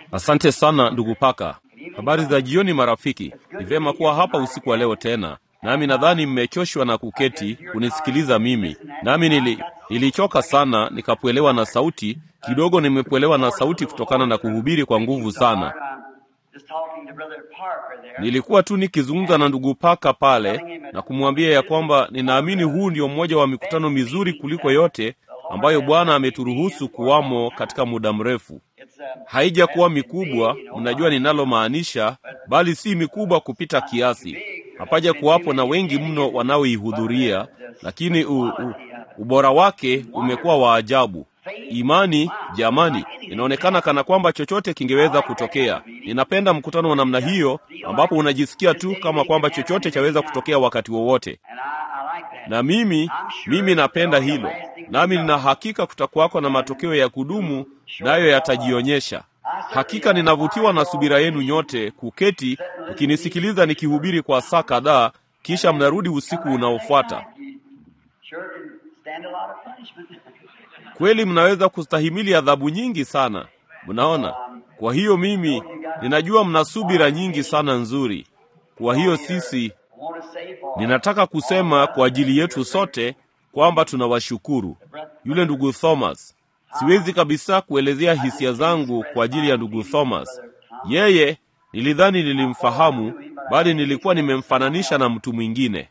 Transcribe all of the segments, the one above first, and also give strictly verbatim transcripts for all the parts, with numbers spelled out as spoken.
Asante sana ndugu Paka. Habari za jioni marafiki. Ni vyema kuwa hapa usiku wa leo tena. Nami nadhani mmechoshwa na kuketi kunisikiliza mimi. Nami nili, nilichoka sana nikapoelewa na sauti. Kidogo nimepoelewa na sauti kutokana na kuhubiri kwa nguvu sana. Nilikuwa tu nikizungumza na ndugu Paka pale na kumwambia ya kwamba ninaamini huu ndio mmoja wa mikutano mizuri kuliko yote ambayo Bwana ameturuhusu kuwamo katika muda mrefu. Haija kuwa mikubwa, mnajua ninalomaanisha, bali si mikubwa kupita kiasi. Hapaja kuwapo na wengi mno wanaoihudhuria, lakini u, u, ubora wake umekuwa wa ajabu. Imani, jamani, inaonekana kana kwamba chochote kingeweza kutokea. Ninapenda mkutano wa namna hiyo ambapo unajisikia tu kama kwamba chochote chaweza kutokea wakati wowote. Na mimi, mimi napenda hilo. Nami nina hakika kutakuwako na matokeo ya kudumu, nayo yatajionyesha. Hakika ninavutiwa na subira yenu nyote kuketi ukinisikiliza nikihubiri kwa saa kadhaa, kisha mnarudi usiku unaofuata. Kweli mnaweza kustahimili adhabu nyingi sana. Mnaona? Kwa hiyo mimi ninajua mna subira nyingi sana nzuri. Kwa hiyo sisi, ninataka kusema kwa ajili yetu sote kwamba tunawashukuru. Yule ndugu Thomas, siwezi kabisa kuelezea hisia zangu kwa ajili ya ndugu Thomas. Yeye nilidhani nilimfahamu, bali nilikuwa nimemfananisha na mtu mwingine.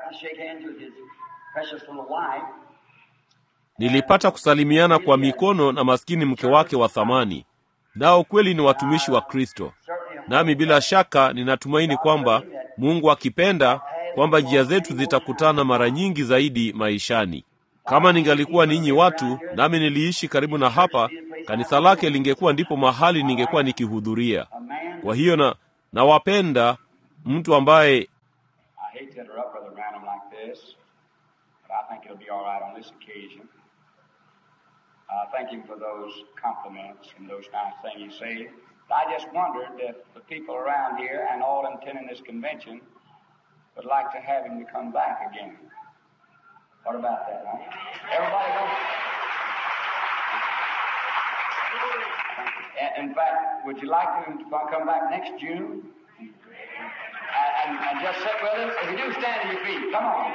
Nilipata kusalimiana kwa mikono na maskini mke wake wa thamani. Nao kweli ni watumishi wa Kristo. Nami bila shaka ninatumaini kwamba Mungu akipenda kwamba njia zetu zitakutana mara nyingi zaidi maishani. Kama ningalikuwa ninyi watu, nami niliishi karibu na hapa, kanisa lake lingekuwa ndipo mahali ningekuwa nikihudhuria. Kwa hiyo na nawapenda mtu ambaye Uh, thank him for those compliments and those nice things you say. I just wondered if the people around here and all attending this convention would like to have him to come back again. What about that, huh? Everybody go. In fact, would you like him to come back next June? And, and, and just sit with us? If you do, stand to your feet. Come on.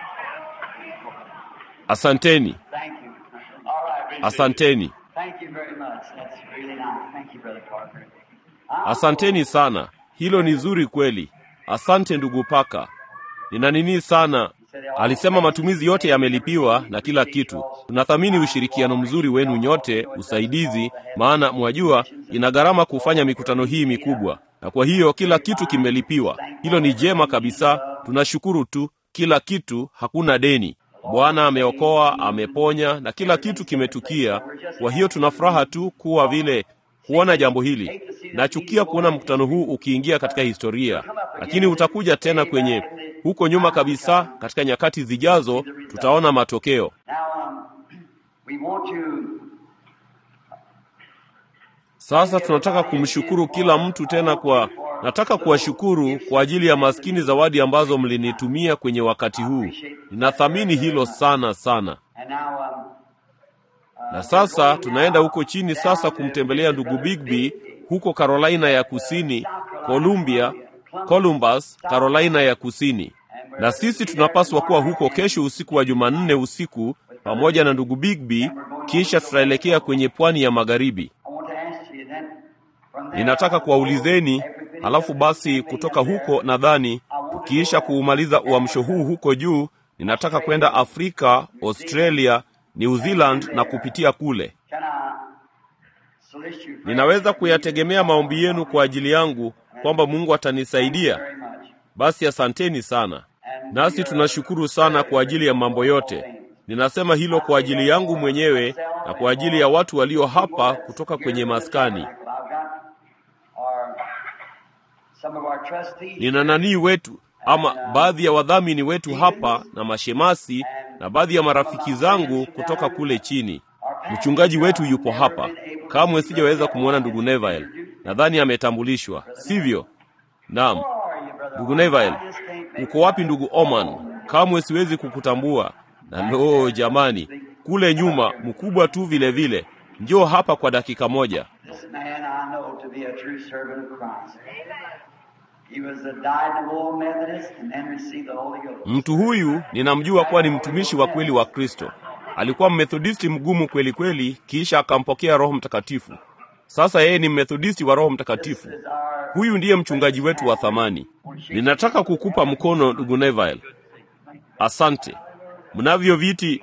Asanteni. Thank you. Asanteni. Thank you very much. That's really nice. Thank you, Brother Parker. Asanteni sana. Hilo ni zuri kweli. Asante ndugu Paka. Nina nini sana. Alisema matumizi yote yamelipiwa na kila kitu. Tunathamini ushirikiano mzuri wenu nyote, usaidizi, maana mwajua ina gharama kufanya mikutano hii mikubwa. Na kwa hiyo kila kitu kimelipiwa. Hilo ni jema kabisa. Tunashukuru tu, kila kitu, hakuna deni. Bwana ameokoa, ameponya na kila kitu kimetukia. Kwa hiyo tunafuraha tu kuwa vile kuona jambo hili. Nachukia kuona mkutano huu ukiingia katika historia, lakini utakuja tena kwenye huko nyuma kabisa katika nyakati zijazo tutaona matokeo. Sasa tunataka kumshukuru kila mtu tena kwa nataka kuwashukuru kwa ajili ya maskini zawadi ambazo mlinitumia kwenye wakati huu. Ninathamini hilo sana sana. Na sasa tunaenda huko chini sasa kumtembelea ndugu Bigby huko Carolina ya Kusini, Columbia, Columbus, Carolina ya Kusini. Na sisi tunapaswa kuwa huko kesho usiku wa Jumanne usiku pamoja na ndugu Bigby, kisha tutaelekea kwenye pwani ya magharibi. Ninataka kuwaulizeni, halafu basi kutoka huko nadhani tukiisha kuumaliza uamsho huu huko juu, ninataka kwenda Afrika, Australia, New Zealand na kupitia kule. Ninaweza kuyategemea maombi yenu kwa ajili yangu kwamba Mungu atanisaidia. Basi asanteni sana. Nasi tunashukuru sana kwa ajili ya mambo yote. Ninasema hilo kwa ajili yangu mwenyewe na kwa ajili ya watu walio hapa kutoka kwenye maskani. Nina nani wetu ama baadhi ya wadhamini wetu hapa na mashemasi na baadhi ya marafiki zangu kutoka kule chini. Mchungaji wetu yupo hapa. Kamwe sijaweza kumuona ndugu Neville. Nadhani ametambulishwa, sivyo? Naam. Ndugu Neville, uko wapi ndugu Oman? Kamwe siwezi kukutambua. Na loo jamani, kule nyuma mkubwa tu vile vile. Njoo hapa kwa dakika moja. man I know to be a true servant of Christ. He was a dyed old Methodist and then received the Holy Ghost. Mtu huyu ninamjua kuwa ni mtumishi wa kweli wa Kristo. Alikuwa Mmethodisti mgumu kweli kweli, kisha akampokea Roho Mtakatifu. Sasa yeye ni Mmethodisti wa Roho Mtakatifu. Huyu ndiye mchungaji wetu wa thamani. Ninataka kukupa mkono ndugu Neville. Asante. Mnavyo viti.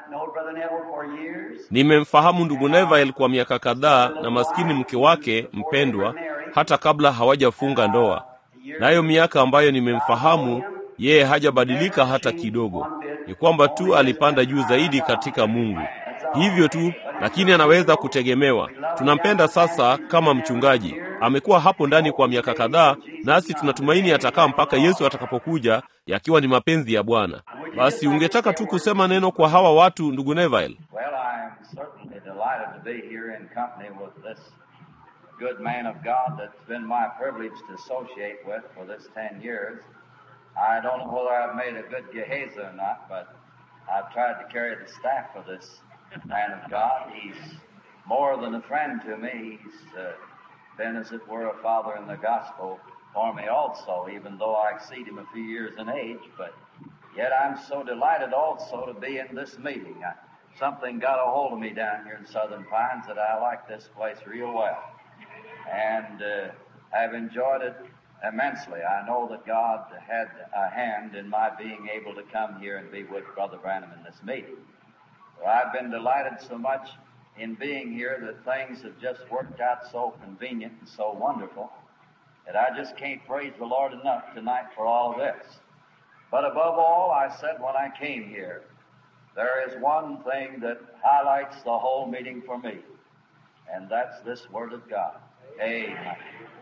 Nimemfahamu ndugu Neville kwa miaka kadhaa, na maskini mke wake mpendwa hata kabla hawajafunga ndoa. Nayo miaka ambayo nimemfahamu yeye hajabadilika hata kidogo. Ni kwamba tu alipanda juu zaidi katika Mungu. Hivyo tu, lakini anaweza kutegemewa. Tunampenda sasa kama mchungaji. Amekuwa hapo ndani kwa miaka kadhaa, nasi tunatumaini atakaa mpaka Yesu atakapokuja, yakiwa ni mapenzi ya Bwana. Basi ungetaka tu kusema neno kwa hawa watu ndugu Neville? Well, I'm certainly delighted to be here in company with this good man of God that's been my privilege to associate with for this ten years. I don't know whether I've made a good Gehazi or not, but I've tried to carry the staff for this man of God. He's more than a friend to me. He's uh, been, as it were, a father in the gospel for me also, even though I exceed him a few years in age. But yet I'm so delighted also to be in this meeting. I, something got a hold of me down here in Southern Pines that I like this place real well. And uh, I've enjoyed it immensely. I know that God had a hand in my being able to come here and be with Brother Branham in this meeting. Well, I've been delighted so much in being here that things have just worked out so convenient and so wonderful that I just can't praise the Lord enough tonight for all of this. But above all, I said when I came here, there is one thing that highlights the whole meeting for me, and that's this Word of God. Amen.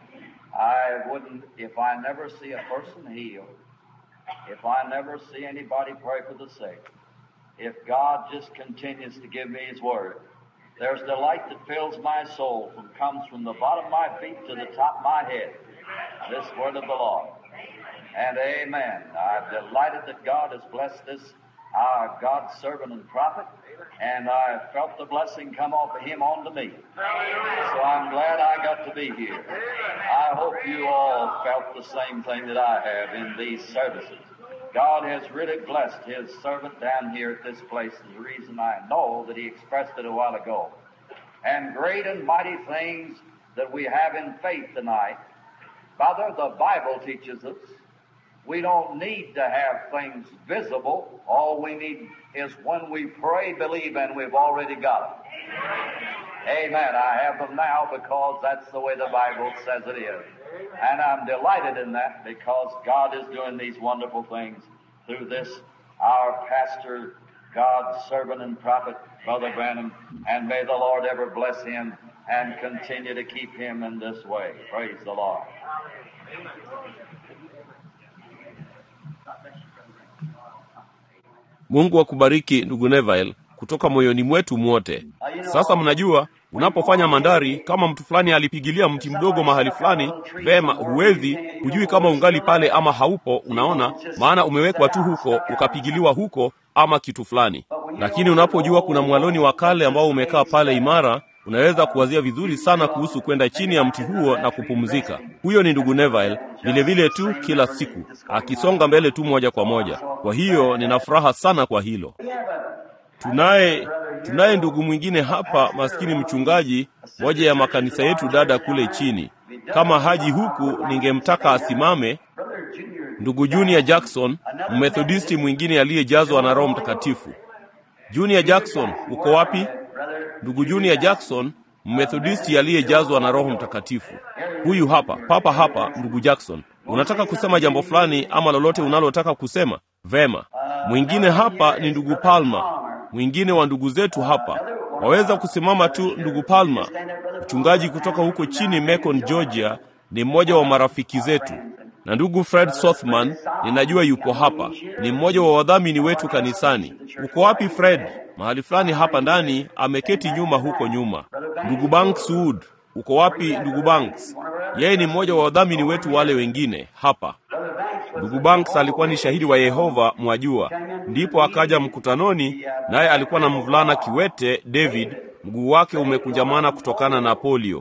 I wouldn't, if I never see a person healed, if I never see anybody pray for the sick, if God just continues to give me His Word, there's delight that fills my soul and comes from the bottom of my feet to the top of my head. This Word of the Lord. And amen. I'm delighted that God has blessed this, our God's servant and prophet, and I felt the blessing come off of him onto me. So I'm glad I got to be here. I hope you all felt the same thing that I have in these services. God has really blessed His servant down here at this place. Is the reason I know that He expressed it a while ago. And great and mighty things that we have in faith tonight. Father, the Bible teaches us we don't need to have things visible. All we need is when we pray, believe, and we've already got them. Amen. I have them now because that's the way the Bible says it is. And I'm delighted in that because God is doing these wonderful things through this, our pastor, God's servant and prophet, Brother Branham, and may the Lord ever bless him and continue to keep him in this way. Praise the Lord. Mungu akubariki ndugu Neville kutoka moyoni mwetu mwote. Sasa mnajua, unapofanya mandari, kama mtu fulani alipigilia mti mdogo mahali fulani, vema, huwezi, hujui kama ungali pale ama haupo, unaona, maana umewekwa tu huko, ukapigiliwa huko ama kitu fulani. Lakini unapojua kuna mwaloni wa kale ambao umekaa pale imara, unaweza kuwazia vizuri sana kuhusu kwenda chini ya mti huo na kupumzika. Huyo ni ndugu Neville, vile vile tu kila siku, akisonga mbele tu moja kwa moja. Kwa hiyo nina furaha sana kwa hilo. Tunaye tunaye ndugu mwingine hapa, maskini mchungaji, moja ya makanisa yetu dada kule chini. Kama haji huku ningemtaka asimame. Ndugu Junior Jackson, Mmethodisti mwingine aliyejazwa na Roho Mtakatifu. Junior Jackson, uko wapi? Ndugu Junior Jackson, Mmethodisti aliyejazwa na Roho Mtakatifu. Huyu hapa, papa hapa, ndugu Jackson. Unataka kusema jambo fulani ama lolote unalotaka kusema? Vema. Mwingine hapa ni ndugu Palmer, mwingine wa ndugu zetu hapa. Waweza kusimama tu ndugu Palmer. Mchungaji kutoka huko chini Macon, Georgia, ni mmoja wa marafiki zetu. Na ndugu Fred Sothman, ninajua yupo hapa. Ni mmoja wa wadhamini wetu kanisani. Uko wapi Fred? Mahali fulani hapa ndani, ameketi nyuma huko nyuma. Ndugu Banks Wood, uko wapi ndugu Banks? Yeye ni mmoja wa wadhamini wetu wale wengine hapa. Ndugu Banks alikuwa ni shahidi wa Yehova, mwajua. Ndipo akaja mkutanoni, naye alikuwa na mvulana kiwete, David, mguu wake umekunjamana kutokana na polio.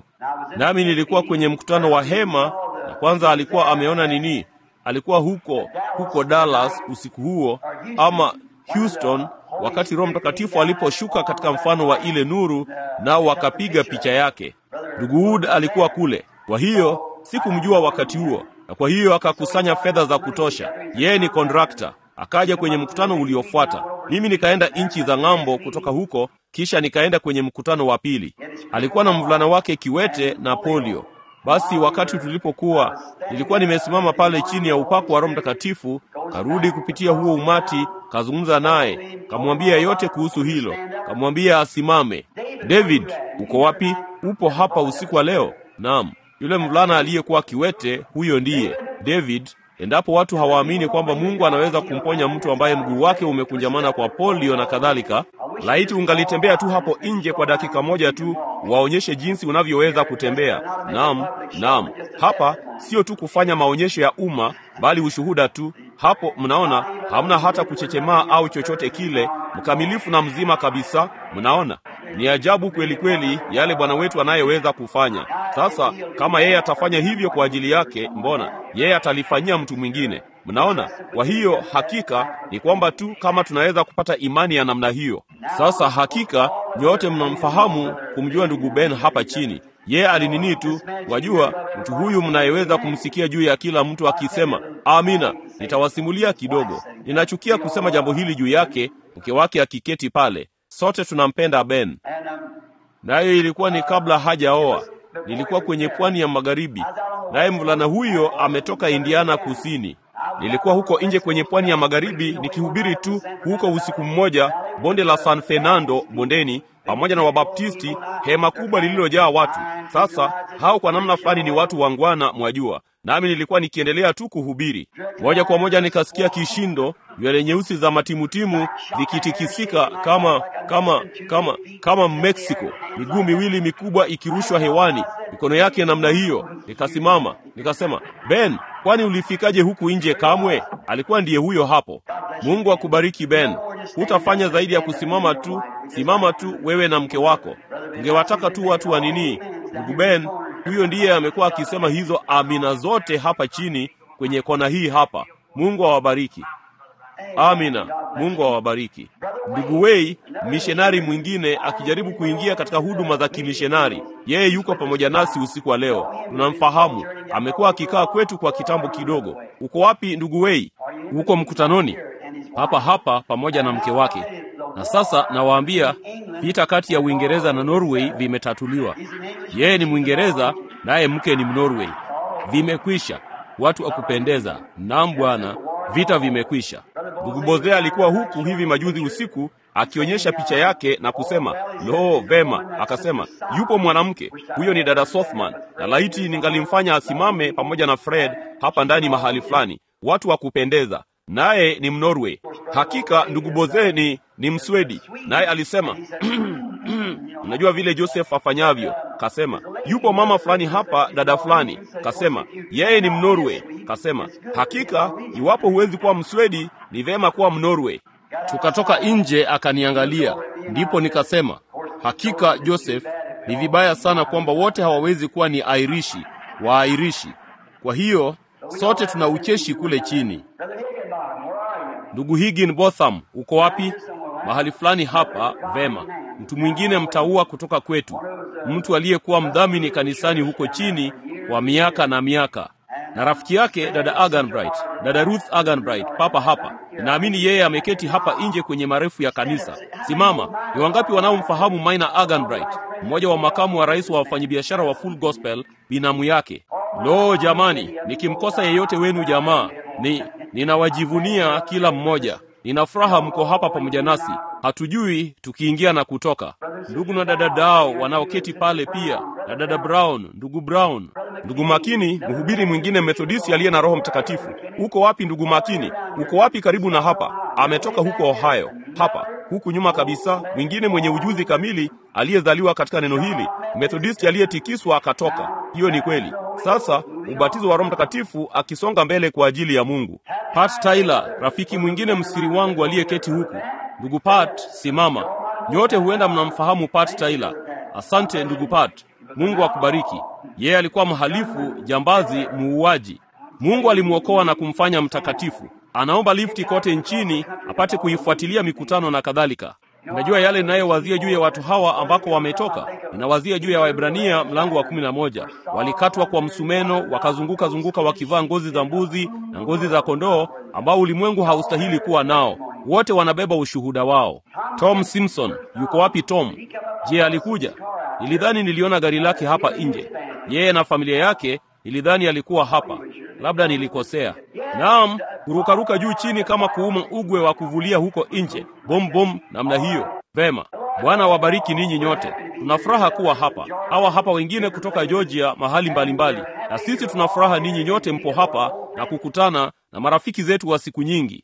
nami nilikuwa kwenye mkutano wa hema, na kwanza alikuwa ameona nini? Alikuwa huko huko Dallas usiku huo, ama Houston, wakati Roho Mtakatifu aliposhuka katika mfano wa ile nuru, nao wakapiga picha yake. Ndugu Wood alikuwa kule, kwa hiyo sikumjua wakati huo, na kwa hiyo akakusanya fedha za kutosha. Yeye ni kontrakta. Akaja kwenye mkutano uliofuata. Mimi nikaenda inchi za ng'ambo kutoka huko, kisha nikaenda kwenye mkutano wa pili. Alikuwa na mvulana wake kiwete na polio. Basi wakati tulipokuwa, nilikuwa nimesimama pale chini ya upako wa Roho Mtakatifu, karudi kupitia huo umati, kazungumza naye, kamwambia yote kuhusu hilo, kamwambia asimame. David, uko wapi? Upo hapa usiku wa leo? Naam. Yule mvulana aliyekuwa kiwete, huyo ndiye David. Endapo watu hawaamini kwamba Mungu anaweza kumponya mtu ambaye mguu wake umekunjamana kwa polio na kadhalika, laiti ungalitembea tu hapo nje kwa dakika moja tu, waonyeshe jinsi unavyoweza kutembea. Naam, naam. Hapa sio tu kufanya maonyesho ya umma, bali ushuhuda tu. Hapo mnaona, hamna hata kuchechemaa au chochote kile, mkamilifu na mzima kabisa. Mnaona? Ni ajabu kweli kweli yale Bwana wetu anayeweza kufanya. Sasa kama yeye atafanya hivyo kwa ajili yake, mbona yeye atalifanyia mtu mwingine? Mnaona? Kwa hiyo hakika ni kwamba tu kama tunaweza kupata imani ya namna hiyo. Sasa hakika nyote mnamfahamu kumjua ndugu Ben hapa chini. Yeye alinini tu, wajua, mtu huyu mnayeweza kumsikia juu ya kila mtu akisema amina. Nitawasimulia kidogo. Ninachukia kusema jambo hili juu yake, mke wake akiketi pale. Sote tunampenda Ben. Nayo ilikuwa ni kabla hajaoa. Nilikuwa kwenye pwani ya magharibi, naye mvulana huyo ametoka Indiana kusini. Nilikuwa huko nje kwenye pwani ya magharibi nikihubiri tu huko usiku mmoja, bonde la San Fernando bondeni, pamoja na Wabaptisti, hema kubwa lililojaa watu. Sasa hao kwa namna fulani ni watu wangwana, mwajua. Nami nilikuwa nikiendelea tu kuhubiri. Moja kwa moja nikasikia kishindo, nywele nyeusi za matimutimu zikitikisika kama kama kama kama Mexico, miguu miwili mikubwa ikirushwa hewani, mikono yake namna hiyo. Nikasimama, nikasema, Ben, kwani ulifikaje huku nje kamwe? Alikuwa ndiye huyo hapo. Mungu akubariki Ben. Hutafanya zaidi ya kusimama tu, simama tu wewe na mke wako. Ungewataka tu watu wa nini? Ndugu Ben, huyo ndiye amekuwa akisema hizo amina zote hapa chini kwenye kona hii hapa. Mungu awabariki. Amina. Mungu awabariki. Ndugu Wei, mishenari mwingine akijaribu kuingia katika huduma za kimishenari. Yeye yuko pamoja nasi usiku wa leo. Tunamfahamu. Amekuwa akikaa kwetu kwa kitambo kidogo. Uko wapi ndugu Wei? Uko mkutanoni? Hapa hapa pamoja na mke wake. Na sasa nawaambia, vita kati ya Uingereza na Norway vimetatuliwa. Yeye ni Mwingereza naye mke ni Mnorway. Vimekwisha. Watu wa kupendeza. Naam Bwana, vita vimekwisha. Ndugu Bozea alikuwa huku hivi majuzi usiku akionyesha picha yake na kusema, "Lo, vema." Akasema, "Yupo mwanamke. Huyo ni dada Sothman. Na laiti ningalimfanya asimame pamoja na Fred hapa ndani mahali fulani. Watu wa kupendeza." Naye ni Mnorway. Hakika ndugu Bozea ni ni Mswedi. Naye alisema, "Unajua vile Joseph afanyavyo." Kasema, "Yupo mama fulani hapa, dada fulani." Kasema, "Yeye ni Mnorway." Kasema, "Hakika iwapo huwezi kuwa Mswedi, ni vema kuwa Mnorway." Tukatoka nje akaniangalia. Ndipo nikasema, "Hakika Joseph, ni vibaya sana kwamba wote hawawezi kuwa ni Airishi, wa Airishi. Kwa hiyo sote tuna ucheshi kule chini." Ndugu Higginbotham, uko wapi? Mahali fulani hapa. Vema. Mtu mwingine mtaua kutoka kwetu, mtu aliyekuwa mdhamini kanisani huko chini kwa miaka na miaka, na rafiki yake dada Aganbright, dada Ruth Aganbright, papa hapa. Naamini yeye ameketi hapa nje kwenye marefu ya kanisa. Simama. Ni wangapi wanaomfahamu Maina Aganbright, mmoja wa makamu wa rais wa wafanyabiashara wa Full Gospel, binamu yake? Lo jamani, nikimkosa yeyote wenu jamaa, ni ninawajivunia kila mmoja. Nina furaha mko hapa pamoja nasi. Hatujui tukiingia na kutoka. Ndugu na dada Dao wanaoketi pale pia, na dada Brown, ndugu Brown, ndugu Makini, mhubiri mwingine Methodisti aliye na Roho Mtakatifu. Uko wapi ndugu Makini? Uko wapi karibu na hapa? Ametoka huko Ohio. Hapa huku nyuma kabisa, mwingine mwenye ujuzi kamili aliyezaliwa katika neno hili, Methodisti aliyetikiswa akatoka. Hiyo ni kweli. Sasa ubatizo wa Roho Mtakatifu akisonga mbele kwa ajili ya Mungu. Pat Tyler, rafiki mwingine msiri wangu aliyeketi huku. Ndugu Pat, simama. Nyote huenda mnamfahamu Pat Tyler. Asante ndugu Pat. Mungu akubariki. Yeye alikuwa mhalifu, jambazi, muuaji. Mungu alimwokoa na kumfanya mtakatifu. Anaomba lifti kote nchini apate kuifuatilia mikutano na kadhalika. Unajua yale ninayowazia juu ya watu hawa ambako wametoka? Ninawazia juu ya Waebrania mlango wa kumi na moja. Walikatwa kwa msumeno, wakazunguka zunguka wakivaa ngozi za mbuzi na ngozi za kondoo, ambao ulimwengu haustahili kuwa nao. Wote wanabeba ushuhuda wao. Tom Simpson, yuko wapi Tom? Je, alikuja? Nilidhani niliona gari lake hapa nje. Yeye na familia yake, nilidhani alikuwa hapa. Labda nilikosea. Naam, kurukaruka juu chini kama kuuma ugwe wa kuvulia huko nje. Bom bom namna hiyo. Vema. Bwana wabariki ninyi nyote. Tunafuraha kuwa hapa. Hawa hapa wengine kutoka Georgia mahali mbalimbali. Na sisi tunafuraha ninyi nyote mpo hapa na kukutana na marafiki zetu wa siku nyingi.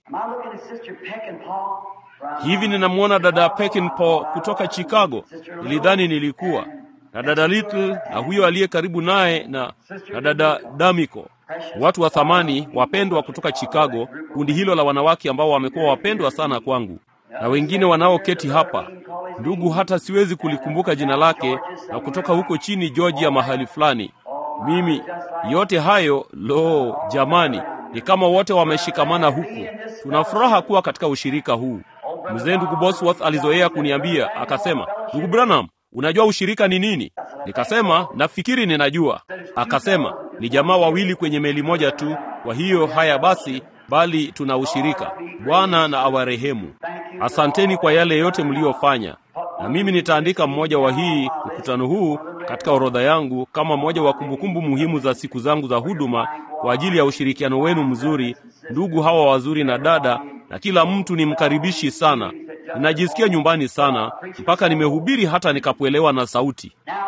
Hivi ninamwona dada Peckinpah kutoka Chicago. Nilidhani nilikuwa na dada Little na huyo aliye karibu naye na, na dada Damiko. Watu wa thamani wapendwa kutoka Chicago, kundi hilo la wanawake ambao wamekuwa wapendwa sana kwangu. Na wengine wanaoketi hapa, ndugu hata siwezi kulikumbuka jina lake, na kutoka huko chini Georgia mahali fulani. Mimi yote hayo, lo jamani, ni kama wote wameshikamana huku. Tunafuraha kuwa katika ushirika huu. Mzee ndugu Bosworth alizoea kuniambia, akasema, "Ndugu Branham, unajua ushirika ni nini?" Nikasema, "Nafikiri ninajua." Akasema, "Ni jamaa wawili kwenye meli moja tu, kwa hiyo haya basi, bali tuna ushirika. Bwana na awarehemu. Asanteni kwa yale yote mliofanya. Na mimi nitaandika mmoja wa hii mkutano huu katika orodha yangu kama mmoja wa kumbukumbu muhimu za siku zangu za huduma kwa ajili ya ushirikiano wenu mzuri, ndugu hawa wazuri na dada, na kila mtu ni mkaribishi sana. Ninajisikia nyumbani sana, mpaka nimehubiri hata nikapoelewa na sauti."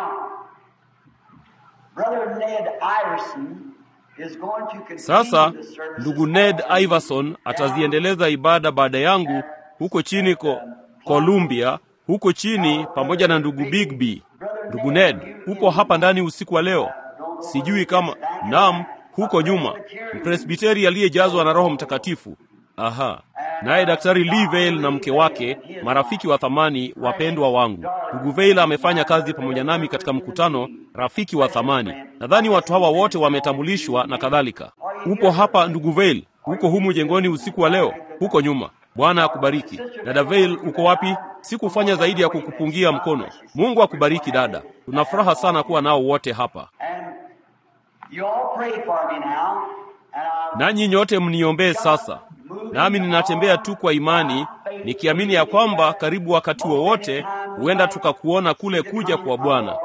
Sasa ndugu Ned Iverson ataziendeleza ibada baada yangu huko chini ko Columbia, huko chini pamoja na ndugu Bigby. Ndugu Ned, uko hapa ndani usiku wa leo? Sijui kama naam, huko nyuma. Mpresbiteri aliyejazwa na Roho Mtakatifu. Aha. Naye Daktari Lee Vail na mke wake, marafiki wa thamani, wapendwa wangu. Ndugu Vail amefanya kazi pamoja nami katika mkutano, rafiki wa thamani. Nadhani watu hawa wote wametambulishwa na kadhalika. Upo hapa ndugu Vail? Uko humu jengoni usiku wa leo? Huko nyuma. Bwana akubariki. Dada Vail, uko wapi? Sikufanya zaidi ya kukupungia mkono. Mungu akubariki dada. Tunafuraha sana kuwa nao wote hapa. Nanyi nyote mniombee sasa. Nami ninatembea tu kwa imani, nikiamini ya kwamba karibu wakati wowote huenda tukakuona kule kuja kwa Bwana.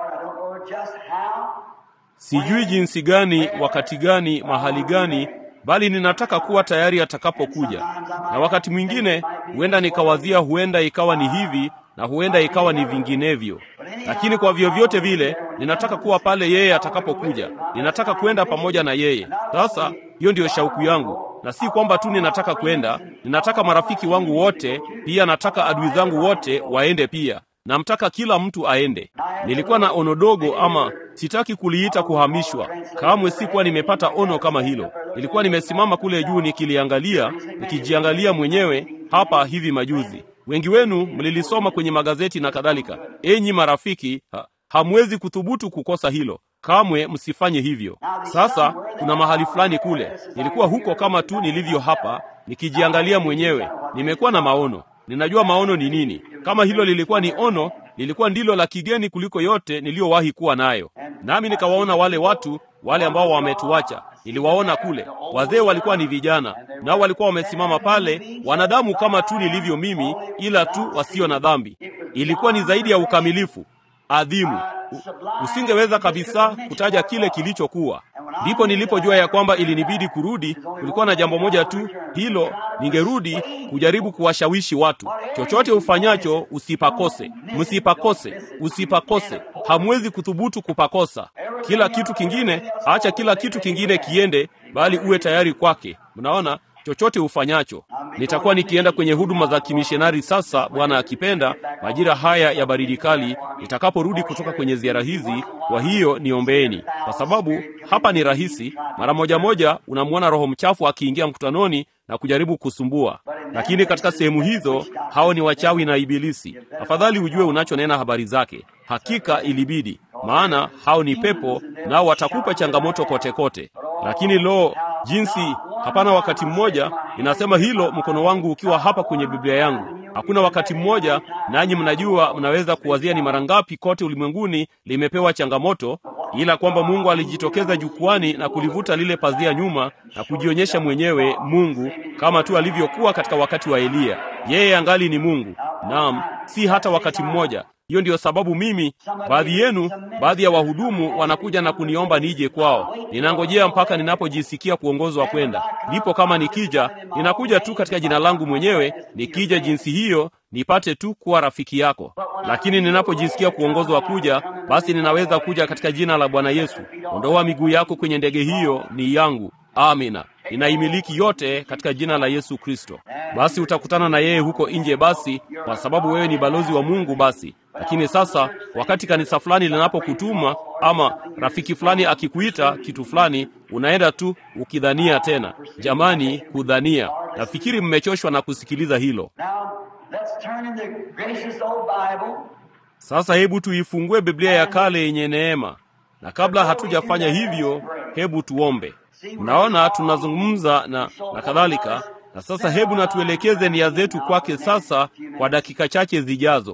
Sijui jinsi gani, wakati gani, mahali gani, bali ninataka kuwa tayari atakapokuja. Na wakati mwingine huenda nikawazia huenda ikawa ni hivi na huenda ikawa ni vinginevyo. Lakini kwa vyovyote vile ninataka kuwa pale yeye atakapokuja. Ninataka kwenda pamoja na yeye. Sasa hiyo ndiyo shauku yangu. Na si kwamba tu ninataka kwenda, ninataka marafiki wangu wote, pia nataka adui zangu wote waende pia. Namtaka kila mtu aende. Nilikuwa na ono dogo, ama sitaki kuliita kuhamishwa. Kamwe sikuwa nimepata ono kama hilo. Nilikuwa nimesimama kule juu nikiliangalia, nikijiangalia mwenyewe hapa hivi majuzi. Wengi wenu mlilisoma kwenye magazeti na kadhalika. Enyi marafiki, ha, hamwezi kuthubutu kukosa hilo. Kamwe msifanye hivyo. Sasa kuna mahali fulani kule. Nilikuwa huko kama tu nilivyo hapa, nikijiangalia mwenyewe. Nimekuwa na maono. Ninajua maono ni nini. Kama hilo lilikuwa ni ono, lilikuwa ndilo la kigeni kuliko yote niliyowahi kuwa nayo. Nami nikawaona wale watu, wale ambao wametuacha. Niliwaona kule. Wazee walikuwa ni vijana, nao walikuwa wamesimama pale, wanadamu kama tu nilivyo mimi, ila tu wasio na dhambi. Ilikuwa ni zaidi ya ukamilifu. Adhimu. Usingeweza kabisa kutaja kile kilichokuwa. Ndipo nilipojua ya kwamba ilinibidi kurudi. Kulikuwa na jambo moja tu, hilo, ningerudi kujaribu kuwashawishi watu. Chochote ufanyacho usipakose. Msipakose, usipakose. Hamwezi kuthubutu kupakosa. Kila kitu kingine, acha kila kitu kingine kiende, bali uwe tayari kwake. Mnaona? Chochote ufanyacho. Nitakuwa nikienda kwenye huduma za kimishonari sasa, Bwana akipenda, majira haya ya baridi kali, nitakaporudi kutoka kwenye ziara hizi. Kwa hiyo niombeeni, kwa sababu hapa ni rahisi. Mara moja moja unamwona roho mchafu akiingia mkutanoni na kujaribu kusumbua. Lakini katika sehemu hizo, hao ni wachawi na ibilisi. Afadhali ujue unachonena habari zake. Hakika ilibidi. maana hao ni pepo, nao watakupa changamoto kote kote. Lakini lo, jinsi hapana wakati mmoja, inasema hilo mkono wangu ukiwa hapa kwenye Biblia yangu. Hakuna wakati mmoja, nanyi mnajua, mnaweza kuwazia ni mara ngapi kote ulimwenguni limepewa changamoto, ila kwamba Mungu alijitokeza jukwani na kulivuta lile pazia nyuma na kujionyesha mwenyewe Mungu, kama tu alivyokuwa katika wakati wa Eliya. Yeye angali ni Mungu. Naam, si hata wakati mmoja. Hiyo ndiyo sababu mimi, baadhi yenu, baadhi ya wahudumu wanakuja na kuniomba nije kwao. Ninangojea mpaka ninapojisikia kuongozwa kwenda. Ndipo kama nikija, ninakuja tu katika jina langu mwenyewe, nikija jinsi hiyo, nipate tu kuwa rafiki yako. Lakini ninapojisikia kuongozwa kuja, basi ninaweza kuja katika jina la Bwana Yesu. Ondoa miguu yako kwenye ndege hiyo, ni yangu. Amina. Ninaimiliki yote katika jina la Yesu Kristo. Basi utakutana na yeye huko nje basi, kwa sababu wewe ni balozi wa Mungu basi. Lakini sasa, wakati kanisa fulani linapokutuma ama rafiki fulani akikuita kitu fulani, unaenda tu ukidhania tena. Jamani, kudhania. Nafikiri mmechoshwa na kusikiliza hilo. Sasa hebu tuifungue Biblia ya kale yenye neema. Na kabla hatujafanya hivyo, hebu tuombe. Unaona, tunazungumza na na kadhalika. Na sasa hebu na tuelekeze nia zetu kwake sasa kwa dakika chache zijazo.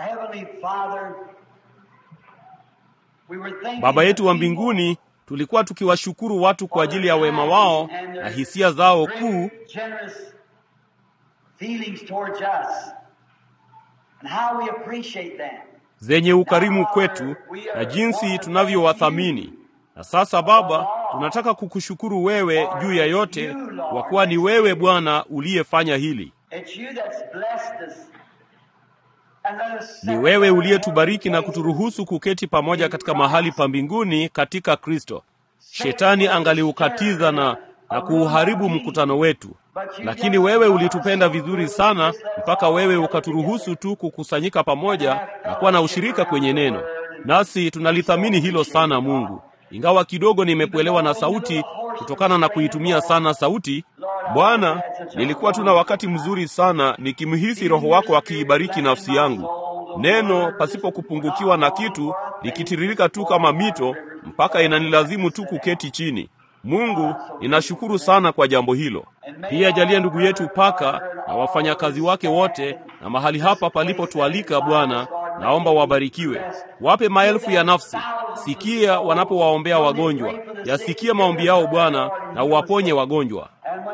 Baba yetu wa mbinguni, tulikuwa tukiwashukuru watu kwa ajili ya wema wao na hisia zao kuu zenye ukarimu kwetu na jinsi tunavyowathamini. Na sasa Baba, tunataka kukushukuru wewe juu ya yote, kwa kuwa ni wewe Bwana uliyefanya hili. Ni wewe uliyetubariki na kuturuhusu kuketi pamoja katika mahali pa mbinguni katika Kristo. Shetani angaliukatiza na, na kuuharibu mkutano wetu. Lakini wewe ulitupenda vizuri sana mpaka wewe ukaturuhusu tu kukusanyika pamoja na kuwa na ushirika kwenye neno. Nasi tunalithamini hilo sana Mungu. Ingawa kidogo nimekuelewa na sauti kutokana na kuitumia sana sauti, Bwana, nilikuwa tuna wakati mzuri sana nikimhisi Roho wako akiibariki nafsi yangu. Neno pasipo kupungukiwa na kitu likitiririka tu kama mito mpaka inanilazimu tu kuketi chini. Mungu, ninashukuru sana kwa jambo hilo. Pia jalia ndugu yetu Paka na wafanyakazi wake wote na mahali hapa palipotualika Bwana, naomba wabarikiwe. Wape maelfu ya nafsi. Sikia wanapowaombea wagonjwa. Yasikia maombi yao Bwana, na uwaponye wagonjwa.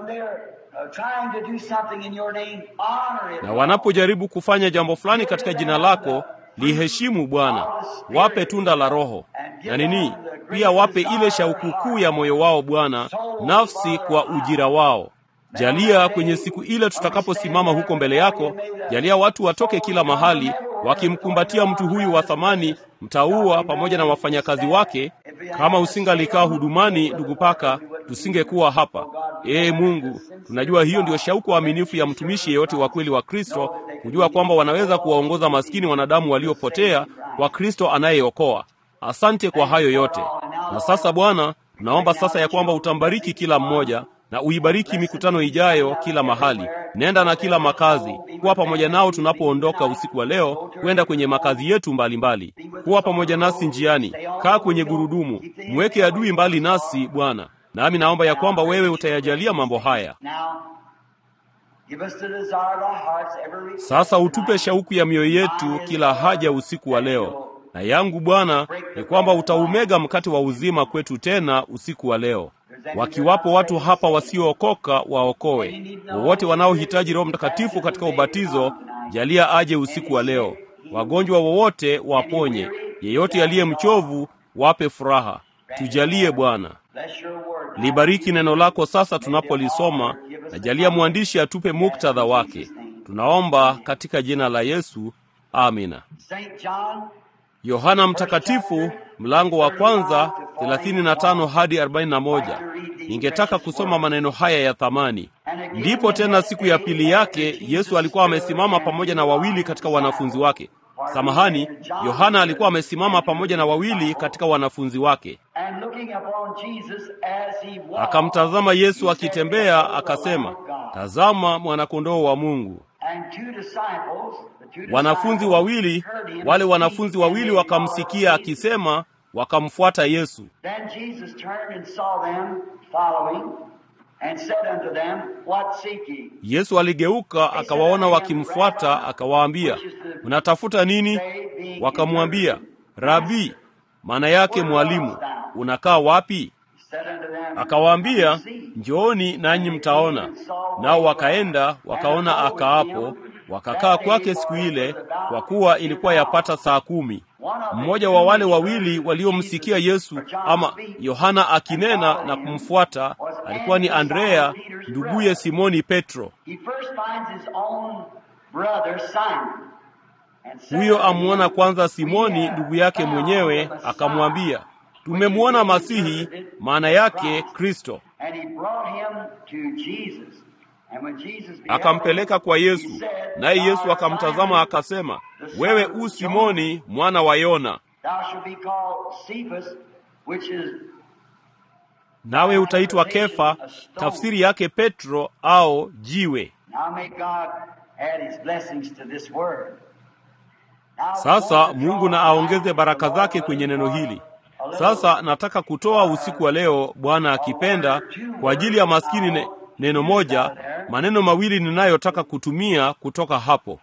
Na wanapojaribu kufanya jambo fulani katika jina lako, liheshimu Bwana. Wape tunda la Roho. Na nini? Pia wape ile shauku kuu ya moyo wao Bwana, nafsi kwa ujira wao. Jalia kwenye siku ile tutakaposimama huko mbele yako, jalia watu watoke kila mahali wakimkumbatia mtu huyu wa thamani, mtaua pamoja na wafanyakazi wake. Kama usingalikaa hudumani, ndugu Paka, tusingekuwa hapa. Ee Mungu, tunajua hiyo ndio shauku aminifu ya mtumishi yeyote wa kweli wa Kristo, kujua kwamba wanaweza kuwaongoza maskini wanadamu waliopotea kwa Kristo anayeokoa. Asante kwa hayo yote. Na sasa Bwana, tunaomba sasa ya kwamba utambariki kila mmoja na uibariki mikutano ijayo kila mahali. Nenda na kila makazi, kuwa pamoja nao tunapoondoka usiku wa leo kwenda kwenye makazi yetu mbalimbali. Kuwa pamoja nasi njiani, kaa kwenye gurudumu, mweke adui mbali nasi Bwana. Nami naomba ya kwamba wewe utayajalia mambo haya. Sasa utupe shauku ya mioyo yetu kila haja usiku wa leo. Na yangu Bwana ni kwamba utaumega mkate wa uzima kwetu tena usiku wa leo. Wakiwapo watu hapa wasiookoka, waokoe. Wowote wanaohitaji Roho Mtakatifu katika ubatizo, jalia aje usiku wa leo. Wagonjwa wowote waponye. Yeyote aliye mchovu, wape furaha. Tujalie Bwana. Libariki neno lako sasa tunapolisoma, na jalia mwandishi atupe muktadha wake. Tunaomba katika jina la Yesu. Amina. Yohana Mtakatifu, mlango wa kwanza, thelathini na tano hadi arobaini na moja. Ningetaka kusoma maneno haya ya thamani. Ndipo tena siku ya pili yake, Yesu alikuwa amesimama pamoja na wawili katika wanafunzi wake. Samahani, Yohana alikuwa amesimama pamoja na wawili katika wanafunzi wake. Akamtazama Yesu akitembea, akasema, tazama mwana-kondoo wa Mungu. Wanafunzi wawili, wale wanafunzi wawili wakamsikia akisema, wakamfuata Yesu. Then Jesus turned and saw them following and said unto them, What seek ye? Yesu aligeuka akawaona wakimfuata, akawaambia, mnatafuta nini? Wakamwambia, Rabi, maana yake mwalimu, unakaa wapi? Akawaambia, njooni nanyi mtaona. Nao wakaenda wakaona akaapo, wakakaa kwake siku ile, kwa kuwa ilikuwa yapata saa kumi. Mmoja wa wale wawili waliomsikia Yesu ama Yohana akinena na kumfuata alikuwa ni Andrea, nduguye Simoni Petro. Huyo amuona kwanza Simoni ndugu yake mwenyewe, akamwambia, tumemwona Masihi, maana yake Kristo. Akampeleka kwa Yesu, naye Yesu akamtazama akasema, wewe u Simoni mwana wa Yona, nawe utaitwa Kefa, tafsiri yake Petro au jiwe. Sasa Mungu na aongeze baraka zake kwenye neno hili. Sasa nataka kutoa usiku wa leo, Bwana akipenda, kwa ajili ya maskini ne, neno moja, maneno mawili ninayotaka kutumia kutoka hapo.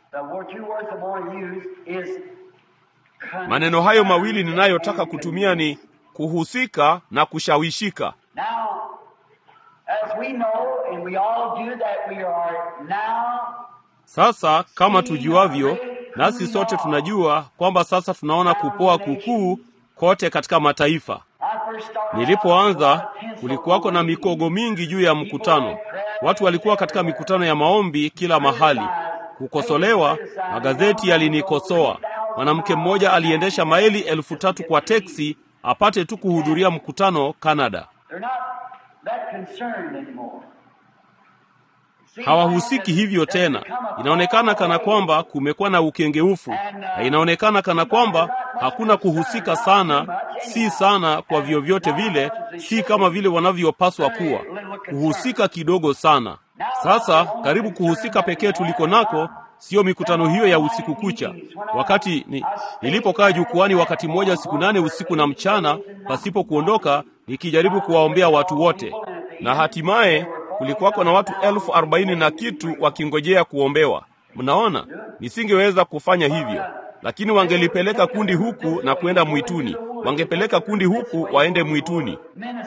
Maneno hayo mawili ninayotaka kutumia ni kuhusika na kushawishika. Sasa kama tujuavyo, nasi sote tunajua kwamba sasa tunaona kupoa kukuu kote katika mataifa. Nilipoanza kulikuwako na mikogo mingi juu ya mkutano. Watu walikuwa katika mikutano ya maombi kila mahali. Kukosolewa, magazeti yalinikosoa. Mwanamke mmoja aliendesha maili elfu tatu kwa teksi apate tu kuhudhuria mkutano Canada. Hawahusiki hivyo tena. Inaonekana kana kwamba kumekuwa na ukengeufu, na inaonekana kana kwamba hakuna kuhusika sana, si sana kwa vyovyote vile, si kama vile wanavyopaswa kuwa. Kuhusika kidogo sana. Sasa karibu kuhusika pekee tuliko nako sio mikutano hiyo ya usiku kucha. Wakati ni, nilipokaa jukwani wakati mmoja siku nane usiku na mchana pasipo kuondoka, nikijaribu kuwaombea watu wote, na hatimaye kulikuwako na watu elfu arobaini na kitu wakingojea kuombewa. Mnaona, nisingeweza kufanya hivyo, lakini wangelipeleka kundi huku na kwenda mwituni, wangepeleka kundi huku waende mwituni,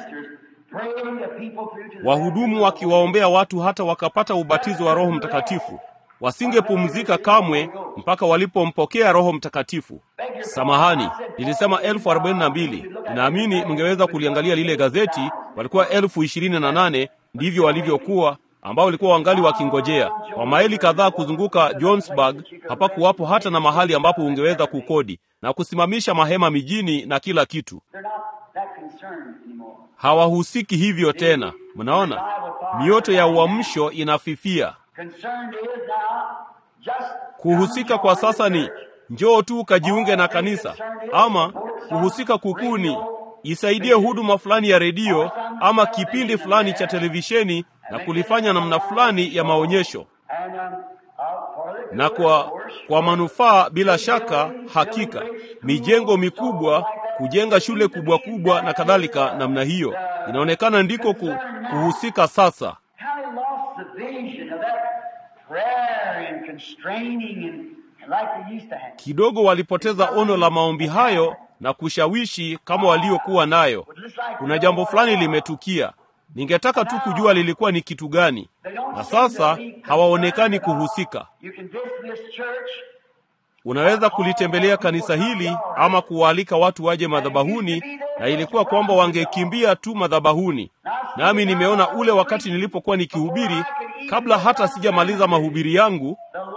wahudumu wakiwaombea watu hata wakapata ubatizo wa Roho Mtakatifu. Wasingepumzika kamwe mpaka walipompokea Roho Mtakatifu. Samahani, nilisema elfu arobaini na mbili. Ninaamini mngeweza kuliangalia lile gazeti, walikuwa elfu ishirini na nane, ndivyo walivyokuwa, ambao walikuwa wangali wakingojea. Kwa maili kadhaa kuzunguka Johannesburg, hapakuwapo hata na mahali ambapo ungeweza kukodi na kusimamisha mahema mijini na kila kitu. Hawahusiki hivyo tena. Mnaona, mioto ya uamsho inafifia. Kuhusika kwa sasa ni njoo tu ukajiunge na kanisa, ama kuhusika kukuni isaidie huduma fulani ya redio ama kipindi fulani cha televisheni na kulifanya namna fulani ya maonyesho, na kwa kwa manufaa bila shaka, hakika mijengo mikubwa, kujenga shule kubwa kubwa na kadhalika namna hiyo. Inaonekana ndiko ku, kuhusika sasa. Kidogo walipoteza ono la maombi hayo na kushawishi kama waliokuwa nayo. Kuna jambo fulani limetukia. Ningetaka tu kujua lilikuwa ni kitu gani. Na sasa hawaonekani kuhusika. Unaweza kulitembelea kanisa hili ama kuwaalika watu waje madhabahuni, na ilikuwa kwamba wangekimbia tu madhabahuni. Nami nimeona ule wakati nilipokuwa nikihubiri, kabla hata sijamaliza mahubiri yangu,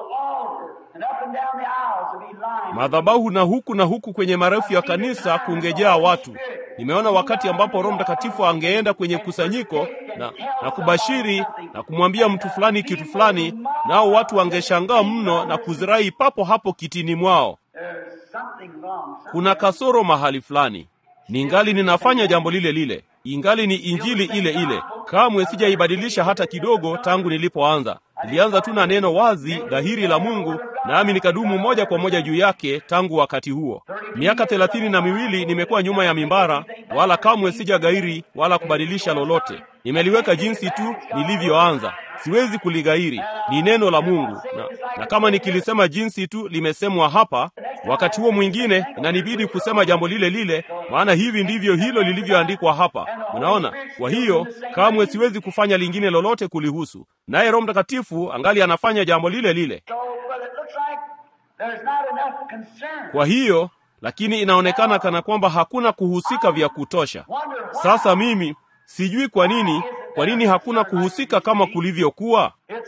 madhabahu na huku na huku kwenye marefu ya kanisa kungejaa watu. Nimeona wakati ambapo Roho Mtakatifu angeenda kwenye kusanyiko na, na kubashiri na kumwambia mtu fulani kitu fulani, nao watu wangeshangaa mno na kuzirai papo hapo kitini mwao. Kuna kasoro mahali fulani. Ningali ninafanya jambo lile lile, ingali ni injili ile ile. Kamwe sijaibadilisha hata kidogo tangu nilipoanza. ilianza tu na neno wazi dhahiri la Mungu, nami nikadumu moja kwa moja juu yake tangu wakati huo. Miaka thelathini na miwili nimekuwa nyuma ya mimbara, wala kamwe sijagairi wala kubadilisha lolote. Nimeliweka jinsi tu nilivyoanza. Siwezi kuligairi. Ni neno la Mungu. Na, na kama nikilisema jinsi tu limesemwa hapa, wakati huo mwingine inanibidi kusema jambo lile lile, maana hivi ndivyo hilo lilivyoandikwa hapa. Unaona? Kwa hiyo kamwe siwezi kufanya lingine lolote kulihusu. Naye Roho Mtakatifu angali anafanya jambo lile lile. Kwa hiyo, lakini inaonekana kana kwamba hakuna kuhusika vya kutosha. Sasa mimi sijui kwa nini, kwa nini hakuna kuhusika kama kulivyokuwa?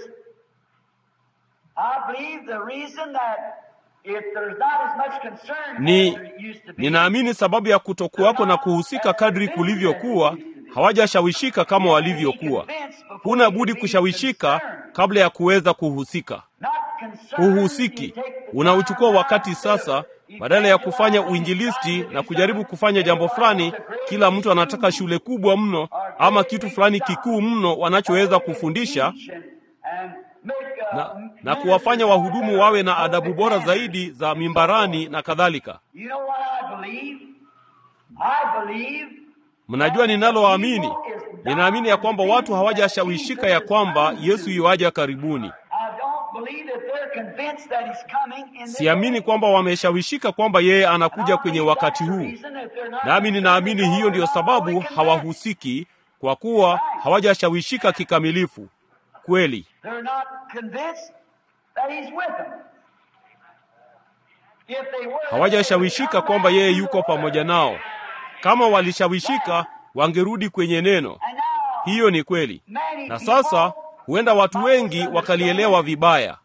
Ni ninaamini sababu ya kutokuwako na kuhusika kadri kulivyokuwa, hawajashawishika kama walivyokuwa. Huna budi kushawishika kabla ya kuweza kuhusika. Uhusiki unauchukua wakati sasa, badala ya kufanya uinjilisti na kujaribu kufanya jambo fulani. Kila mtu anataka shule kubwa mno ama kitu fulani kikuu mno wanachoweza kufundisha na, na kuwafanya wahudumu wawe na adabu bora zaidi za mimbarani na kadhalika. Mnajua ninaloamini? Ninaamini ya kwamba watu hawajashawishika ya kwamba Yesu yuaja karibuni. Siamini kwamba wameshawishika kwamba yeye anakuja kwenye wakati huu. Nami ninaamini hiyo ndiyo sababu hawahusiki, kwa kuwa hawajashawishika kikamilifu. Kweli. Hawajashawishika kwamba yeye yuko pamoja nao. Kama walishawishika, wangerudi kwenye neno. Hiyo ni kweli. Na sasa huenda watu wengi wakalielewa vibaya.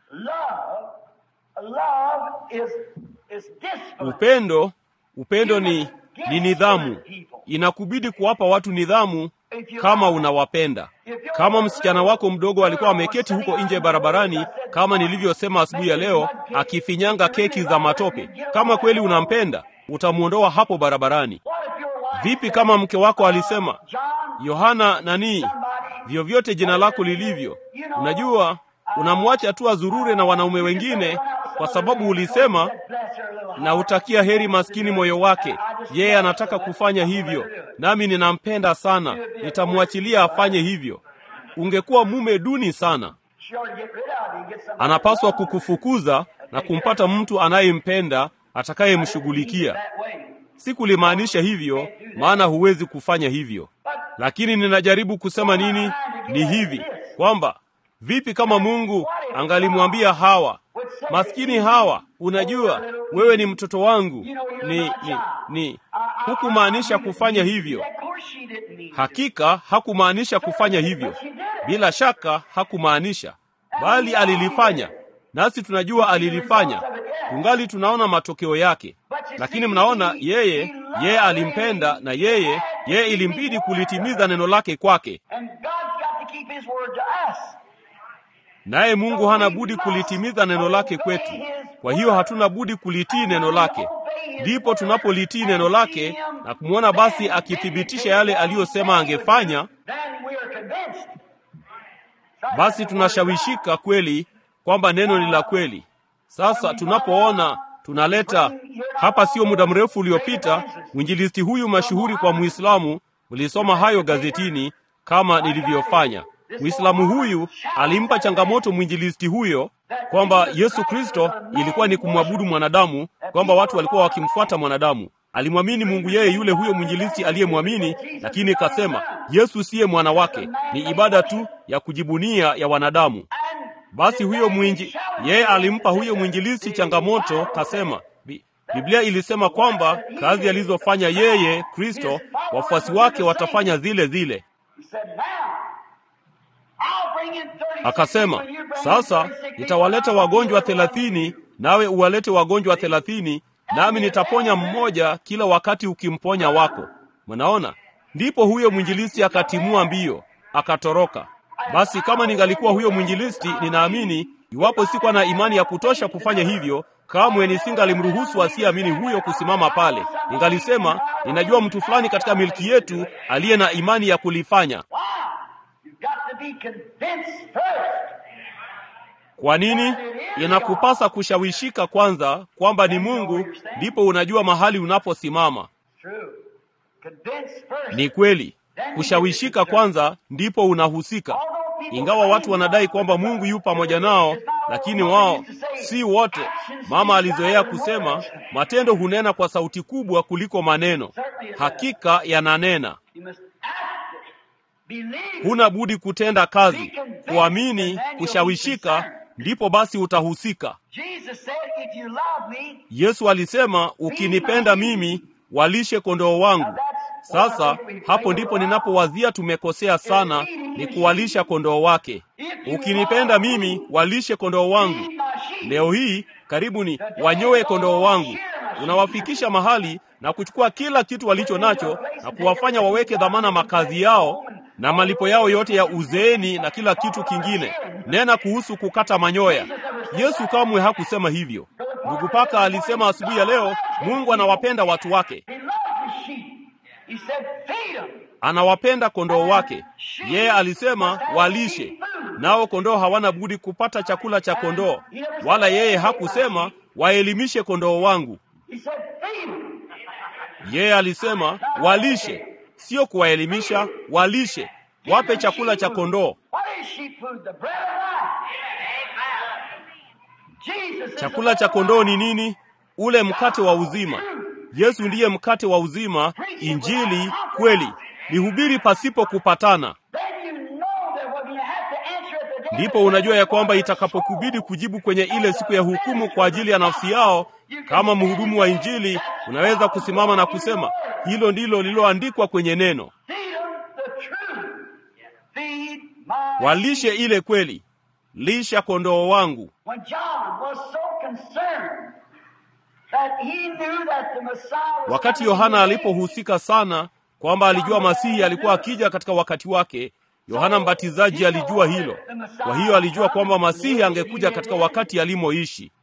Upendo, upendo ni ni nidhamu. Inakubidi kuwapa watu nidhamu kama unawapenda. Kama msichana wako mdogo alikuwa ameketi huko nje barabarani, kama nilivyosema asubuhi ya leo, akifinyanga keki za matope, kama kweli unampenda, utamuondoa hapo barabarani. Vipi kama mke wako alisema, Yohana nani, vyovyote jina lako lilivyo, unajua, unamwacha tu azurure na wanaume wengine kwa sababu ulisema, na utakia heri maskini moyo wake, yeye anataka kufanya hivyo, nami ninampenda sana, nitamwachilia afanye hivyo. Ungekuwa mume duni sana. Anapaswa kukufukuza na kumpata mtu anayempenda atakayemshughulikia. Sikulimaanisha hivyo, maana huwezi kufanya hivyo. Lakini ninajaribu kusema nini? Ni hivi, kwamba vipi kama Mungu angalimwambia Hawa, maskini Hawa, unajua, wewe ni mtoto wangu. Ni, ni, ni, hukumaanisha kufanya hivyo. Hakika hakumaanisha kufanya hivyo. Bila shaka hakumaanisha, bali alilifanya. Nasi tunajua alilifanya. Tungali tunaona matokeo yake. Lakini mnaona, yeye, yeye alimpenda, na yeye, yeye ilimbidi kulitimiza neno lake kwake. Naye Mungu hana budi kulitimiza neno lake kwetu. Kwa hiyo hatuna budi kulitii neno lake. Ndipo tunapolitii neno lake na kumwona basi akithibitisha yale aliyosema angefanya, basi tunashawishika kweli kwamba neno ni la kweli. Sasa tunapoona tunaleta hapa, sio muda mrefu uliopita, mwinjilisti huyu mashuhuri kwa Muislamu, mlisoma hayo gazetini kama nilivyofanya. Muislamu huyu alimpa changamoto mwinjilisti huyo kwamba Yesu Kristo ilikuwa ni kumwabudu mwanadamu, kwamba watu walikuwa wakimfuata mwanadamu. Alimwamini Mungu yeye yule huyo mwinjilisti aliyemwamini, lakini kasema Yesu siye mwana wake, ni ibada tu ya kujibunia ya wanadamu. Basi huyo mwinji, yeye alimpa huyo mwinjilisti changamoto, kasema Biblia ilisema kwamba kazi alizofanya yeye Kristo, wafuasi wake watafanya zile zile. Akasema, sasa nitawaleta wagonjwa thelathini, nawe uwalete wagonjwa thelathini, nami nitaponya mmoja kila wakati ukimponya wako. Mnaona? Ndipo huyo mwinjilisti akatimua mbio, akatoroka. Basi kama ningalikuwa huyo mwinjilisti, ninaamini iwapo sikuwa na imani ya kutosha kufanya hivyo, kamwe nisingalimruhusu asiamini huyo kusimama pale. Ningalisema, ninajua mtu fulani katika milki yetu aliye na imani ya kulifanya. Kwa nini? Inakupasa kushawishika kwanza kwamba ni Mungu, ndipo unajua mahali unaposimama. Ni kweli. Kushawishika kwanza ndipo unahusika. Ingawa watu wanadai kwamba Mungu yu pamoja nao, lakini wao si wote. Mama alizoea kusema, matendo hunena kwa sauti kubwa kuliko maneno. Hakika yananena. Huna budi kutenda kazi, kuamini, kushawishika, ndipo basi utahusika. Yesu alisema, ukinipenda mimi, walishe kondoo wangu. Sasa hapo ndipo ninapowazia tumekosea sana, ni kuwalisha kondoo wake. Ukinipenda mimi, walishe kondoo wangu. Leo hii karibu ni wanyoe kondoo wangu. Unawafikisha mahali na kuchukua kila kitu walicho nacho na kuwafanya waweke dhamana makazi yao na malipo yao yote ya uzeeni na kila kitu kingine. Nena kuhusu kukata manyoya. Yesu kamwe hakusema hivyo. Ndugu Paka alisema asubuhi ya leo, Mungu anawapenda watu wake. Anawapenda kondoo wake. Yeye alisema walishe. Nao kondoo hawana budi kupata chakula cha kondoo. Wala yeye hakusema waelimishe kondoo wangu. Yeye alisema walishe, sio kuwaelimisha, walishe. Wape chakula cha kondoo. Chakula cha kondoo ni nini? Ule mkate wa uzima. Yesu ndiye mkate wa uzima, Injili kweli. Lihubiri pasipo kupatana. Ndipo unajua ya kwamba itakapokubidi kujibu kwenye ile siku ya hukumu kwa ajili ya nafsi yao, kama mhudumu wa Injili, unaweza kusimama na kusema, hilo ndilo lililoandikwa kwenye neno. Walishe ile kweli. Lisha kondoo wangu. Wakati Yohana alipohusika sana kwamba alijua Masihi alikuwa akija katika wakati wake, Yohana Mbatizaji alijua hilo. Kwa hiyo alijua kwamba Masihi angekuja katika wakati alimoishi.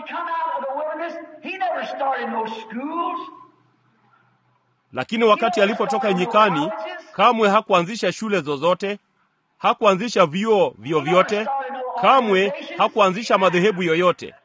Lakini wakati alipotoka nyikani, kamwe hakuanzisha shule zozote, hakuanzisha vyuo vyovyote, kamwe hakuanzisha madhehebu yoyote.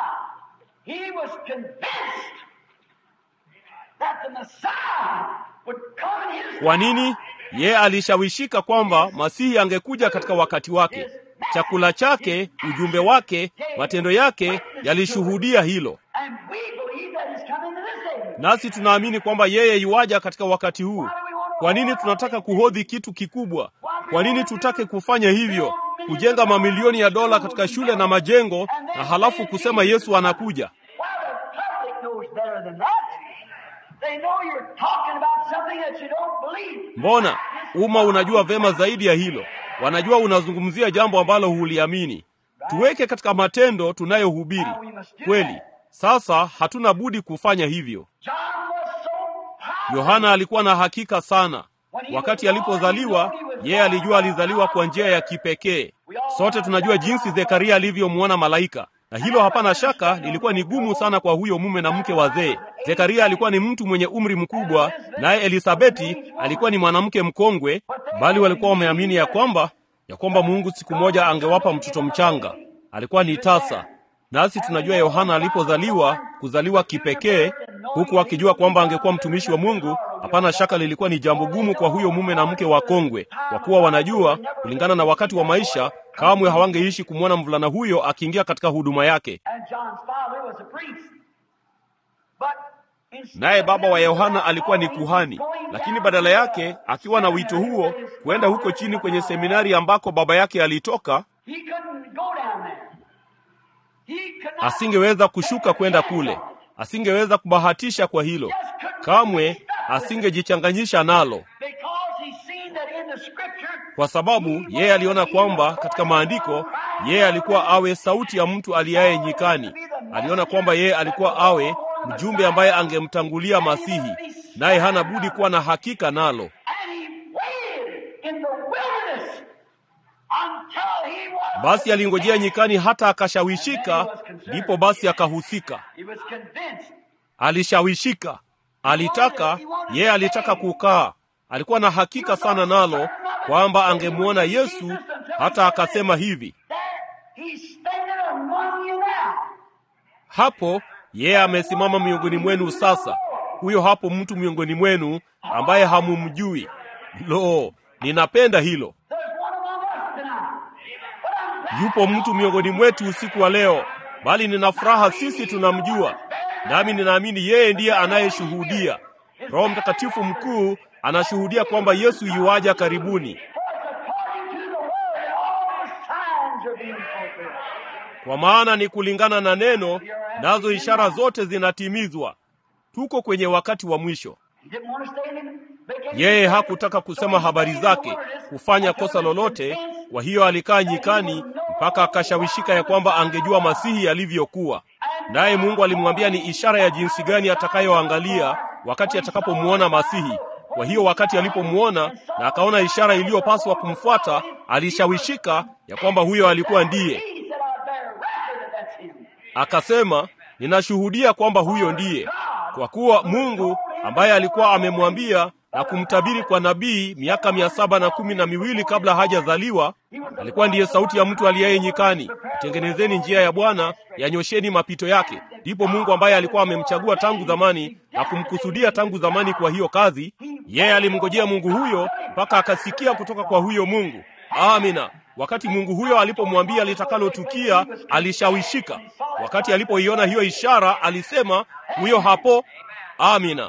Kwa nini? Ye alishawishika kwamba Masihi angekuja katika wakati wake. Chakula chake, ujumbe wake, matendo yake yalishuhudia hilo. Nasi tunaamini kwamba yeye yuaja katika wakati huu. Kwa nini tunataka kuhodhi kitu kikubwa? Kwa nini tutake kufanya hivyo? Kujenga mamilioni ya dola katika shule na majengo na halafu kusema Yesu anakuja? Mbona umma unajua vema zaidi ya hilo? Wanajua unazungumzia jambo ambalo huliamini. Tuweke katika matendo tunayohubiri kweli. Sasa hatuna budi kufanya hivyo. Yohana alikuwa na hakika sana. Wakati alipozaliwa, yeye alijua alizaliwa kwa njia ya kipekee. Sote tunajua jinsi Zekaria alivyomuona malaika. Na hilo hapana shaka lilikuwa ni gumu sana kwa huyo mume na mke wazee. Zekaria alikuwa ni mtu mwenye umri mkubwa, naye Elisabeti alikuwa ni mwanamke mkongwe, bali walikuwa wameamini ya kwamba ya kwamba Mungu siku moja angewapa mtoto mchanga. Alikuwa ni tasa. Nasi tunajua Yohana alipozaliwa, kuzaliwa kipekee, huku akijua kwamba angekuwa mtumishi wa Mungu. Hapana shaka lilikuwa ni jambo gumu kwa huyo mume na mke wakongwe, kwa kuwa wanajua kulingana na wakati wa maisha kamwe hawangeishi kumwona mvulana huyo akiingia katika huduma yake. Naye baba wa Yohana alikuwa ni kuhani, lakini badala yake akiwa na wito huo kwenda huko chini kwenye seminari ambako baba yake alitoka, asingeweza kushuka kwenda kule. Asingeweza kubahatisha kwa hilo. Kamwe asingejichanganyisha nalo. Kwa sababu yeye aliona kwamba katika maandiko yeye alikuwa awe sauti ya mtu aliaye nyikani. Aliona kwamba yeye alikuwa awe mjumbe ambaye angemtangulia Masihi, naye hana budi kuwa na hakika nalo. Basi alingojea nyikani hata akashawishika, ndipo basi akahusika. Alishawishika. Alitaka, yeye alitaka kukaa. Alikuwa na hakika sana nalo kwamba angemuona Yesu, hata akasema hivi, Hapo yeye amesimama miongoni mwenu sasa. Huyo hapo mtu miongoni mwenu ambaye hamumjui. Lo, ninapenda hilo. Yupo mtu miongoni mwetu usiku wa leo, bali nina furaha sisi tunamjua. Nami ninaamini yeye ndiye anayeshuhudia. Roho Mtakatifu mkuu anashuhudia kwamba Yesu yuaja karibuni. Kwa maana ni kulingana na neno, nazo ishara zote zinatimizwa. Tuko kwenye wakati wa mwisho. Yeye hakutaka kusema habari zake, kufanya kosa lolote, kwa hiyo alikaa nyikani mpaka akashawishika ya kwamba angejua Masihi alivyokuwa. Naye Mungu alimwambia ni ishara ya jinsi gani atakayoangalia wakati atakapomuona Masihi. Kwa hiyo wakati alipomuona na akaona ishara iliyopaswa kumfuata, alishawishika ya kwamba huyo alikuwa ndiye. Akasema, ninashuhudia kwamba huyo ndiye. Kwa kuwa Mungu ambaye alikuwa amemwambia na kumtabiri kwa nabii miaka mia saba na kumi na miwili kabla hajazaliwa, alikuwa ndiye sauti ya mtu aliye nyikani, tengenezeni njia ya Bwana, yanyosheni mapito yake. Ndipo Mungu ambaye alikuwa amemchagua tangu zamani na kumkusudia tangu zamani kwa hiyo kazi, yeye alimngojea Mungu huyo mpaka akasikia kutoka kwa huyo Mungu. Amina. Wakati Mungu huyo alipomwambia litakalotukia, alishawishika. Wakati alipoiona hiyo ishara, alisema, huyo hapo. Amina.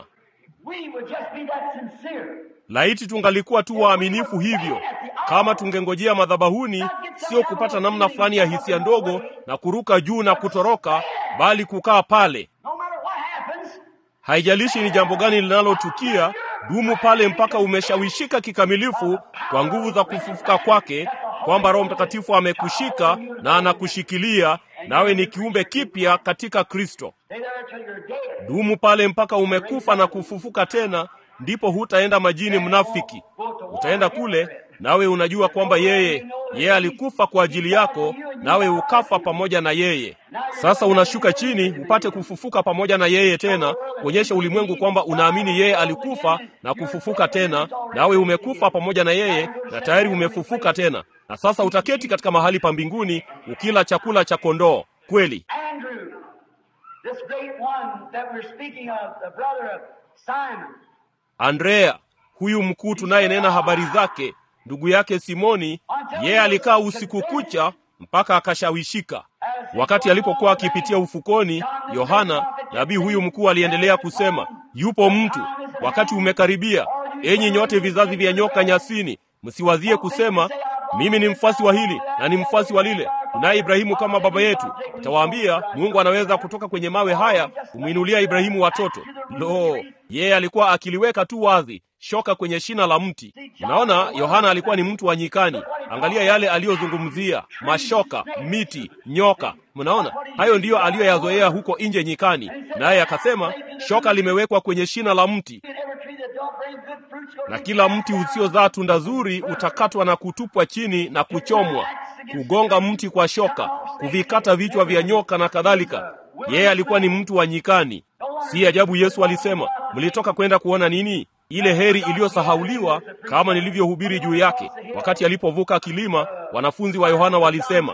Laiti tungalikuwa tu waaminifu hivyo, kama tungengojea madhabahuni, sio kupata namna fulani ya hisia ndogo na kuruka juu na kutoroka, bali kukaa pale. Haijalishi ni jambo gani linalotukia, dumu pale mpaka umeshawishika kikamilifu kwa nguvu za kufufuka kwake, kwamba Roho Mtakatifu amekushika na anakushikilia, nawe ni kiumbe kipya katika Kristo. Dumu pale mpaka umekufa na kufufuka tena, ndipo hutaenda majini mnafiki. Utaenda kule, nawe unajua kwamba yeye yeye alikufa kwa ajili yako, nawe ukafa pamoja na yeye. Sasa unashuka chini upate kufufuka pamoja na yeye tena, kuonyesha ulimwengu kwamba unaamini yeye alikufa na kufufuka tena, nawe umekufa pamoja na yeye na tayari umefufuka tena. Na sasa utaketi katika mahali pa mbinguni ukila chakula cha kondoo. Kweli. Andrea, huyu mkuu tunayenena habari zake, ndugu yake Simoni, yeye alikaa usiku kucha mpaka akashawishika. Wakati alipokuwa akipitia ufukoni, Yohana, nabii huyu mkuu, aliendelea kusema, yupo mtu, wakati umekaribia, enyi nyote vizazi vya nyoka nyasini, msiwazie kusema, mimi ni mfuasi wa hili na ni mfuasi wa lile, tunaye Ibrahimu kama baba yetu. Nitawaambia, Mungu anaweza kutoka kwenye mawe haya kumuinulia Ibrahimu watoto. Lo, yeye alikuwa akiliweka tu wazi shoka kwenye shina la mti. Unaona, Yohana alikuwa ni mtu wa nyikani. Angalia yale aliyozungumzia, mashoka, miti, nyoka. Mnaona, hayo ndiyo aliyoyazoea huko nje nyikani. Naye akasema, shoka limewekwa kwenye shina la mti, na kila mti usiozaa tunda zuri utakatwa na kutupwa chini na kuchomwa. Kugonga mti kwa shoka, kuvikata vichwa vya nyoka na kadhalika. Yeye alikuwa ni mtu wa nyikani. Si ajabu Yesu alisema, mlitoka kwenda kuona nini? Ile heri iliyosahauliwa, kama nilivyohubiri juu yake. Wakati alipovuka kilima, wanafunzi wa Yohana walisema,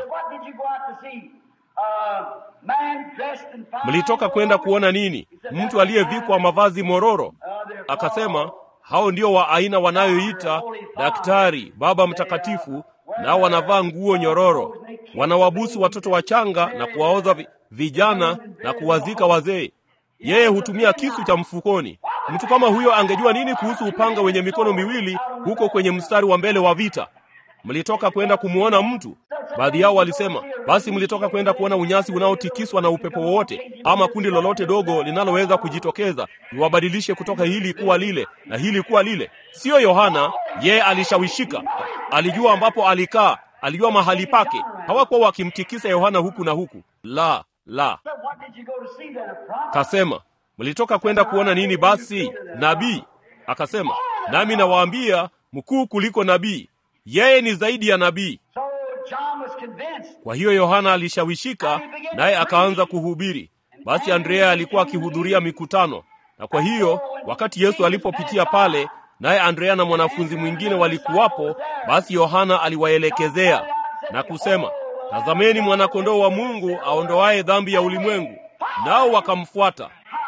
mlitoka kwenda kuona nini? Mtu aliyevikwa mavazi mororo. Akasema, hao ndio wa aina wanayoita daktari, baba mtakatifu, nao wanavaa nguo nyororo. Wanawabusu watoto wachanga na kuwaoza vijana na kuwazika wazee. Yeye hutumia kisu cha mfukoni. Mtu kama huyo angejua nini kuhusu upanga wenye mikono miwili huko kwenye mstari wa mbele wa vita? Mlitoka kwenda kumuona mtu? Baadhi yao walisema, basi mlitoka kwenda kuona unyasi unaotikiswa na upepo wowote, ama kundi lolote dogo linaloweza kujitokeza liwabadilishe kutoka hili kuwa lile na hili kuwa lile. Sio Yohana. Yeye alishawishika, alijua ambapo alikaa, alijua mahali pake. Hawakuwa wakimtikisa Yohana huku na huku. La, la. Kasema, mlitoka kwenda kuona nini basi? Nabii. Akasema, nami nawaambia, mkuu kuliko nabii. Yeye ni zaidi ya nabii. Kwa hiyo Yohana alishawishika, naye akaanza kuhubiri. Basi Andrea alikuwa akihudhuria mikutano. Na kwa hiyo wakati Yesu alipopitia pale, naye Andrea na mwanafunzi mwingine walikuwapo, basi Yohana aliwaelekezea na kusema, tazameni mwana-kondoo wa Mungu aondoaye dhambi ya ulimwengu. nao wakamfuata.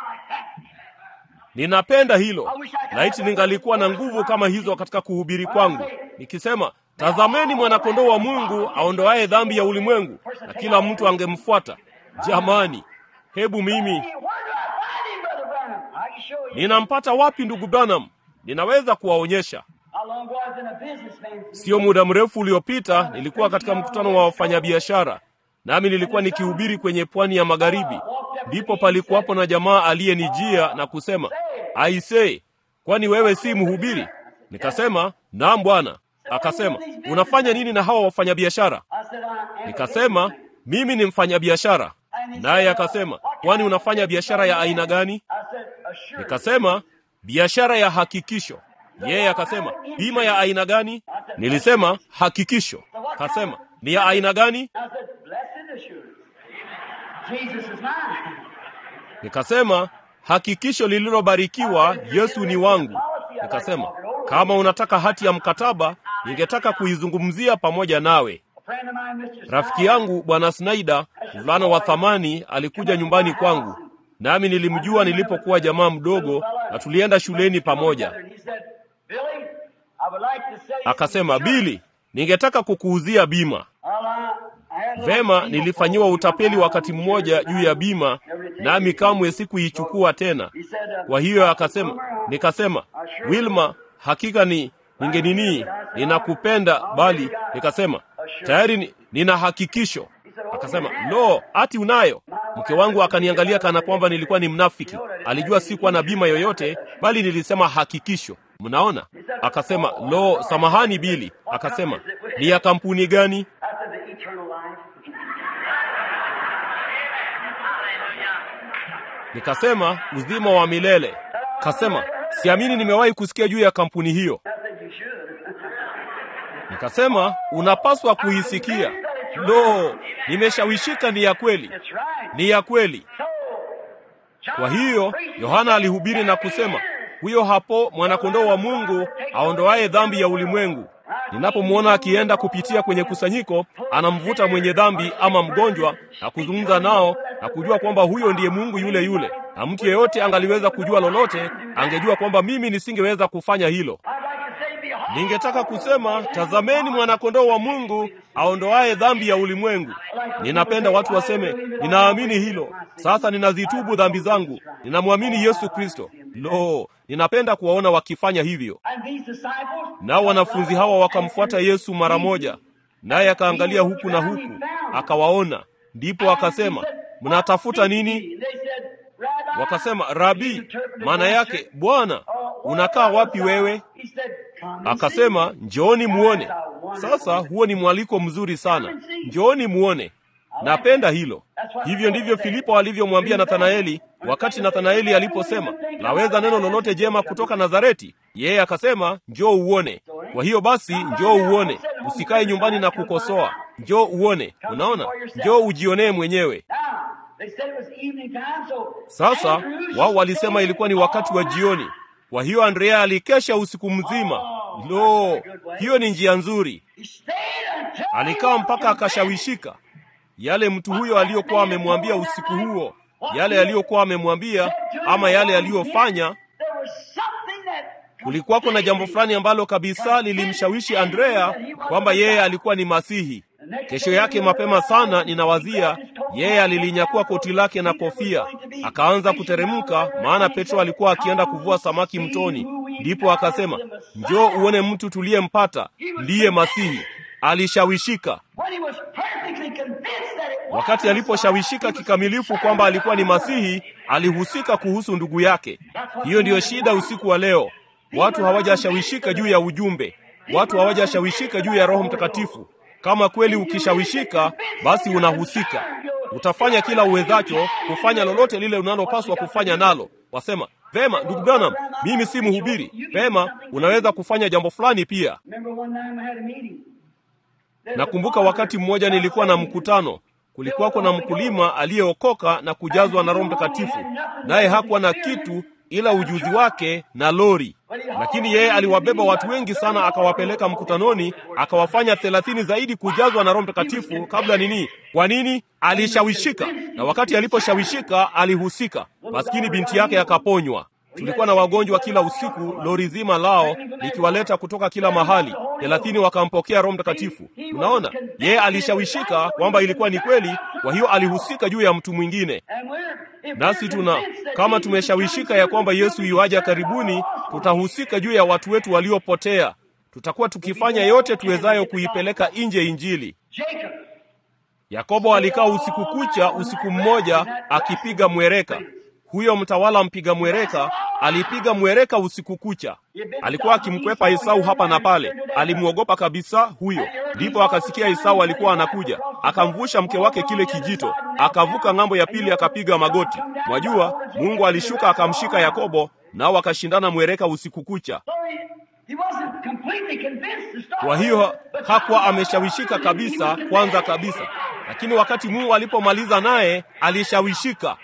Ninapenda hilo. Laiti ningalikuwa na nguvu kama hizo katika kuhubiri kwangu, nikisema, tazameni mwanakondoo wa Mungu aondoaye dhambi ya ulimwengu, na kila mtu angemfuata. Jamani, hebu mimi ninampata wapi ndugu Branham? Ninaweza kuwaonyesha. Sio muda mrefu uliopita nilikuwa katika mkutano wa wafanyabiashara, nami nilikuwa nikihubiri kwenye pwani ya magharibi. Ndipo palikuwapo na jamaa aliyenijia na kusema, aisee, kwani wewe si mhubiri? Nikasema, naam bwana. Akasema, unafanya nini na hawa wafanyabiashara? Nikasema, mimi ni mfanyabiashara. Naye akasema, kwani unafanya biashara ya aina gani? Nikasema, biashara ya hakikisho. Yeye akasema, bima ya aina gani? Nilisema, hakikisho. Akasema, ni ya aina gani? Nikasema, hakikisho lililobarikiwa, Yesu ni wangu. Nikasema, kama unataka hati ya mkataba, ningetaka kuizungumzia pamoja nawe. Rafiki yangu Bwana Snyder, mvulana wa thamani, alikuja nyumbani kwangu, nami nilimjua nilipokuwa jamaa mdogo na tulienda shuleni pamoja. Akasema, Billy, ningetaka kukuuzia bima. Vema, nilifanyiwa utapeli wakati mmoja juu ya bima, nami kamwe sikuichukua tena. Kwa hiyo akasema, nikasema, Wilma, hakika ni ningenini, ninakupenda bali, nikasema, tayari ni, nina hakikisho. Akasema, lo, ati unayo? Mke wangu akaniangalia kana kwamba nilikuwa ni mnafiki. Alijua sikuwa na bima yoyote, bali nilisema hakikisho. Mnaona? Akasema, lo, samahani Billy. Akasema, ni ya kampuni gani? Nikasema, uzima wa milele. Kasema, siamini nimewahi kusikia juu ya kampuni hiyo. Nikasema, unapaswa kuisikia. Lo, nimeshawishika, ni ya kweli. Ni ya kweli. Kwa hiyo Yohana alihubiri na kusema, huyo hapo mwanakondoo wa Mungu aondoaye dhambi ya ulimwengu. Ninapomwona akienda kupitia kwenye kusanyiko, anamvuta mwenye dhambi ama mgonjwa na kuzungumza nao na kujua kwamba huyo ndiye Mungu yule yule. Na mtu yeyote angaliweza kujua lolote, angejua kwamba mimi nisingeweza kufanya hilo. Ningetaka kusema, tazameni mwanakondoo wa Mungu aondoaye dhambi ya ulimwengu. Ninapenda watu waseme, ninaamini hilo. Sasa ninazitubu dhambi zangu. Ninamwamini Yesu Kristo. Lo, ninapenda kuwaona wakifanya hivyo. Nao wanafunzi hawa wakamfuata Yesu mara moja. Naye akaangalia huku na huku, akawaona. Ndipo akasema, mnatafuta nini? Wakasema, Rabi, maana yake, Bwana, unakaa wapi wewe? Akasema, njooni muone. Sasa huo ni mwaliko mzuri sana. Njooni muone. Napenda hilo. Hivyo ndivyo Filipo alivyomwambia Nathanaeli wakati Nathanaeli aliposema, laweza neno lolote jema kutoka Nazareti? Yeye akasema, njoo uone. Kwa hiyo basi, njoo uone. Usikae nyumbani na kukosoa. Njoo uone. Unaona? Njoo ujionee mwenyewe. Sasa wao walisema ilikuwa ni wakati wa jioni. Kwa hiyo Andrea alikesha usiku mzima. Lo, hiyo ni njia nzuri. Alikaa mpaka akashawishika. Yale mtu huyo aliyokuwa amemwambia usiku huo, yale aliyokuwa amemwambia ama yale aliyofanya, kulikuwako na jambo fulani ambalo kabisa lilimshawishi Andrea kwamba yeye alikuwa ni Masihi. Kesho yake mapema sana, ninawazia, yeye alilinyakua koti lake na kofia, akaanza kuteremka, maana Petro alikuwa akienda kuvua samaki mtoni. Ndipo akasema, njoo uone mtu tuliyempata, ndiye Masihi. Alishawishika. Wakati aliposhawishika kikamilifu kwamba alikuwa ni Masihi, alihusika kuhusu ndugu yake. Hiyo ndiyo shida usiku wa leo. Watu hawajashawishika juu ya ujumbe. Watu hawajashawishika juu ya Roho Mtakatifu. Kama kweli ukishawishika, basi unahusika. Utafanya kila uwezacho kufanya lolote lile unalopaswa kufanya nalo. Wasema, vema ndugu Branham, mimi si mhubiri. Vema, unaweza kufanya jambo fulani pia. Nakumbuka wakati mmoja nilikuwa na mkutano. Kulikuwako na mkulima aliyeokoka na kujazwa na Roho Mtakatifu. Naye hakuwa na kitu ila ujuzi wake na lori. Lakini yeye aliwabeba watu wengi sana, akawapeleka mkutanoni, akawafanya thelathini zaidi kujazwa na Roho Mtakatifu kabla nini. Kwa nini? Alishawishika, na wakati aliposhawishika alihusika. Maskini binti yake akaponywa. Tulikuwa na wagonjwa kila usiku, lori zima lao likiwaleta kutoka kila mahali. thelathini wakampokea Roho Mtakatifu. Unaona, yeye alishawishika kwamba ilikuwa ni kweli, kwa hiyo alihusika juu ya mtu mwingine. Nasi tuna kama tumeshawishika ya kwamba Yesu yuaja karibuni, tutahusika juu ya watu wetu waliopotea. Tutakuwa tukifanya yote tuwezayo kuipeleka nje Injili. Yakobo alikaa usiku kucha, usiku mmoja akipiga mwereka. Huyo mtawala mpiga mwereka alipiga mwereka usiku kucha. Alikuwa akimkwepa Esau hapa na pale. Alimuogopa kabisa huyo. Ndipo akasikia Esau alikuwa anakuja. Akamvusha mke wake kile kijito. Akavuka ng'ambo ya pili, akapiga magoti. Mwajua, Mungu alishuka akamshika Yakobo, nao akashindana mwereka usiku kucha. Kwa hiyo hakuwa ameshawishika kabisa kwanza kabisa. Lakini wakati Mungu alipomaliza naye, alishawishika.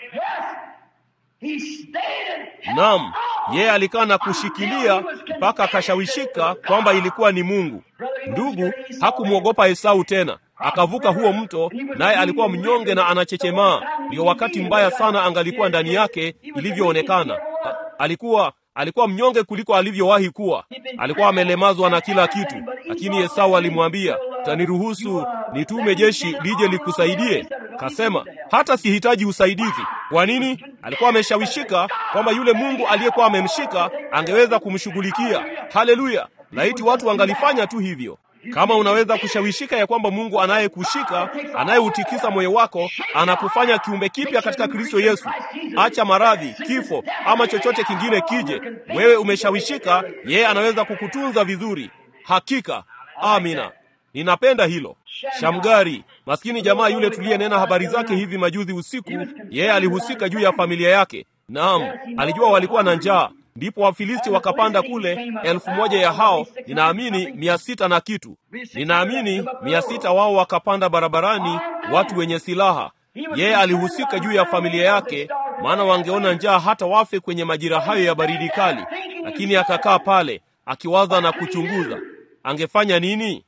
Naam, yeye alikaa na kushikilia mpaka akashawishika kwamba ilikuwa ni Mungu. Ndugu, hakumwogopa Esau tena. Akavuka huo mto, naye alikuwa mnyonge na anachechemaa. Ndio wakati mbaya sana angalikuwa ndani yake ilivyoonekana. Alikuwa alikuwa mnyonge kuliko alivyowahi kuwa. Alikuwa amelemazwa na kila kitu. Lakini Esau alimwambia, "Taniruhusu nitume jeshi lije likusaidie?" Kasema, "Hata sihitaji usaidizi." Kwa nini? Alikuwa ameshawishika kwamba yule Mungu aliyekuwa amemshika angeweza kumshughulikia. Haleluya! Laiti watu wangalifanya tu hivyo. Kama unaweza kushawishika ya kwamba Mungu anayekushika, anayeutikisa moyo wako, anakufanya kiumbe kipya katika Kristo Yesu. Acha maradhi, kifo ama chochote kingine kije. Wewe umeshawishika, yeye anaweza kukutunza vizuri. Hakika. Amina. Ninapenda hilo. Shamgari, maskini jamaa yule tuliyenena habari zake hivi majuzi usiku, yeye alihusika juu ya familia yake. Naam, alijua walikuwa na njaa. Ndipo Wafilisti wakapanda kule, elfu moja ya hao, ninaamini mia sita na kitu. Ninaamini mia sita wao wakapanda barabarani, watu wenye silaha. Yeye alihusika juu ya familia yake, maana wangeona njaa hata wafe kwenye majira hayo ya baridi kali. Lakini akakaa pale, akiwaza na kuchunguza. Angefanya nini?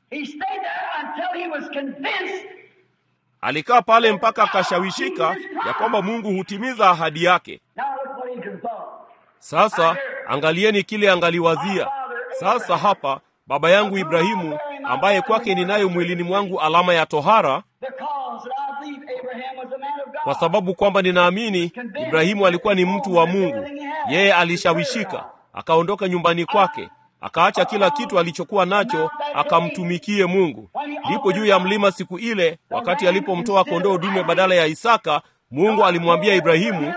Alikaa pale mpaka akashawishika ya kwamba Mungu hutimiza ahadi yake. Sasa angalieni kile angaliwazia. Sasa hapa baba yangu Ibrahimu, ambaye kwake ninayo mwilini mwangu alama ya tohara, kwa sababu kwamba ninaamini Ibrahimu alikuwa ni mtu wa Mungu. Yeye alishawishika, akaondoka nyumbani kwake, akaacha kila kitu alichokuwa nacho, akamtumikie Mungu. Ndipo juu ya mlima siku ile, wakati alipomtoa kondoo dume badala ya Isaka, Mungu alimwambia Ibrahimu,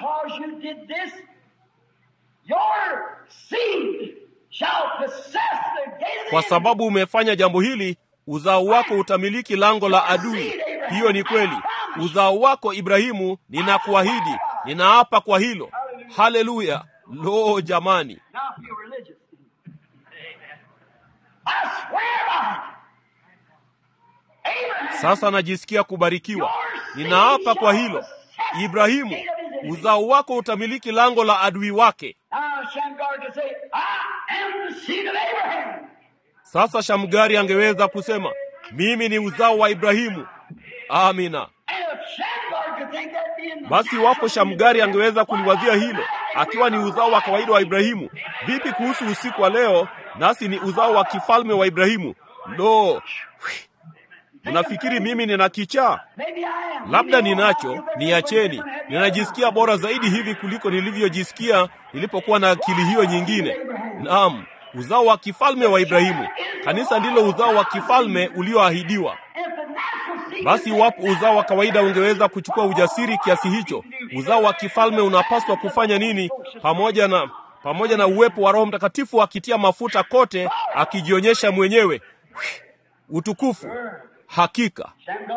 "Kwa sababu umefanya jambo hili, uzao wako utamiliki lango la adui." Hiyo ni kweli. Uzao wako Ibrahimu, ninakuahidi, ninaapa kwa hilo. Haleluya. Lo jamani. Sasa najisikia kubarikiwa. Ninaapa kwa hilo. Ibrahimu, uzao wako utamiliki lango la adui wake. Sasa Shamgari angeweza kusema, "Mimi ni uzao wa Ibrahimu." Amina. Basi wapo Shamgari angeweza kuliwazia hilo, akiwa ni uzao wa kawaida wa Ibrahimu. Vipi kuhusu usiku wa leo, nasi ni uzao wa kifalme wa Ibrahimu? Lo, unafikiri mimi nina kichaa? Labda ninacho, niacheni. Ninajisikia bora zaidi hivi kuliko nilivyojisikia nilipokuwa na akili hiyo nyingine. Naam, uzao wa kifalme wa Ibrahimu. Kanisa ndilo uzao wa kifalme ulioahidiwa. Basi wapo uzao wa kawaida ungeweza kuchukua ujasiri kiasi hicho. Uzao wa kifalme unapaswa kufanya nini? Pamoja na pamoja na uwepo wa Roho Mtakatifu akitia mafuta kote, akijionyesha mwenyewe. Utukufu. Hakika.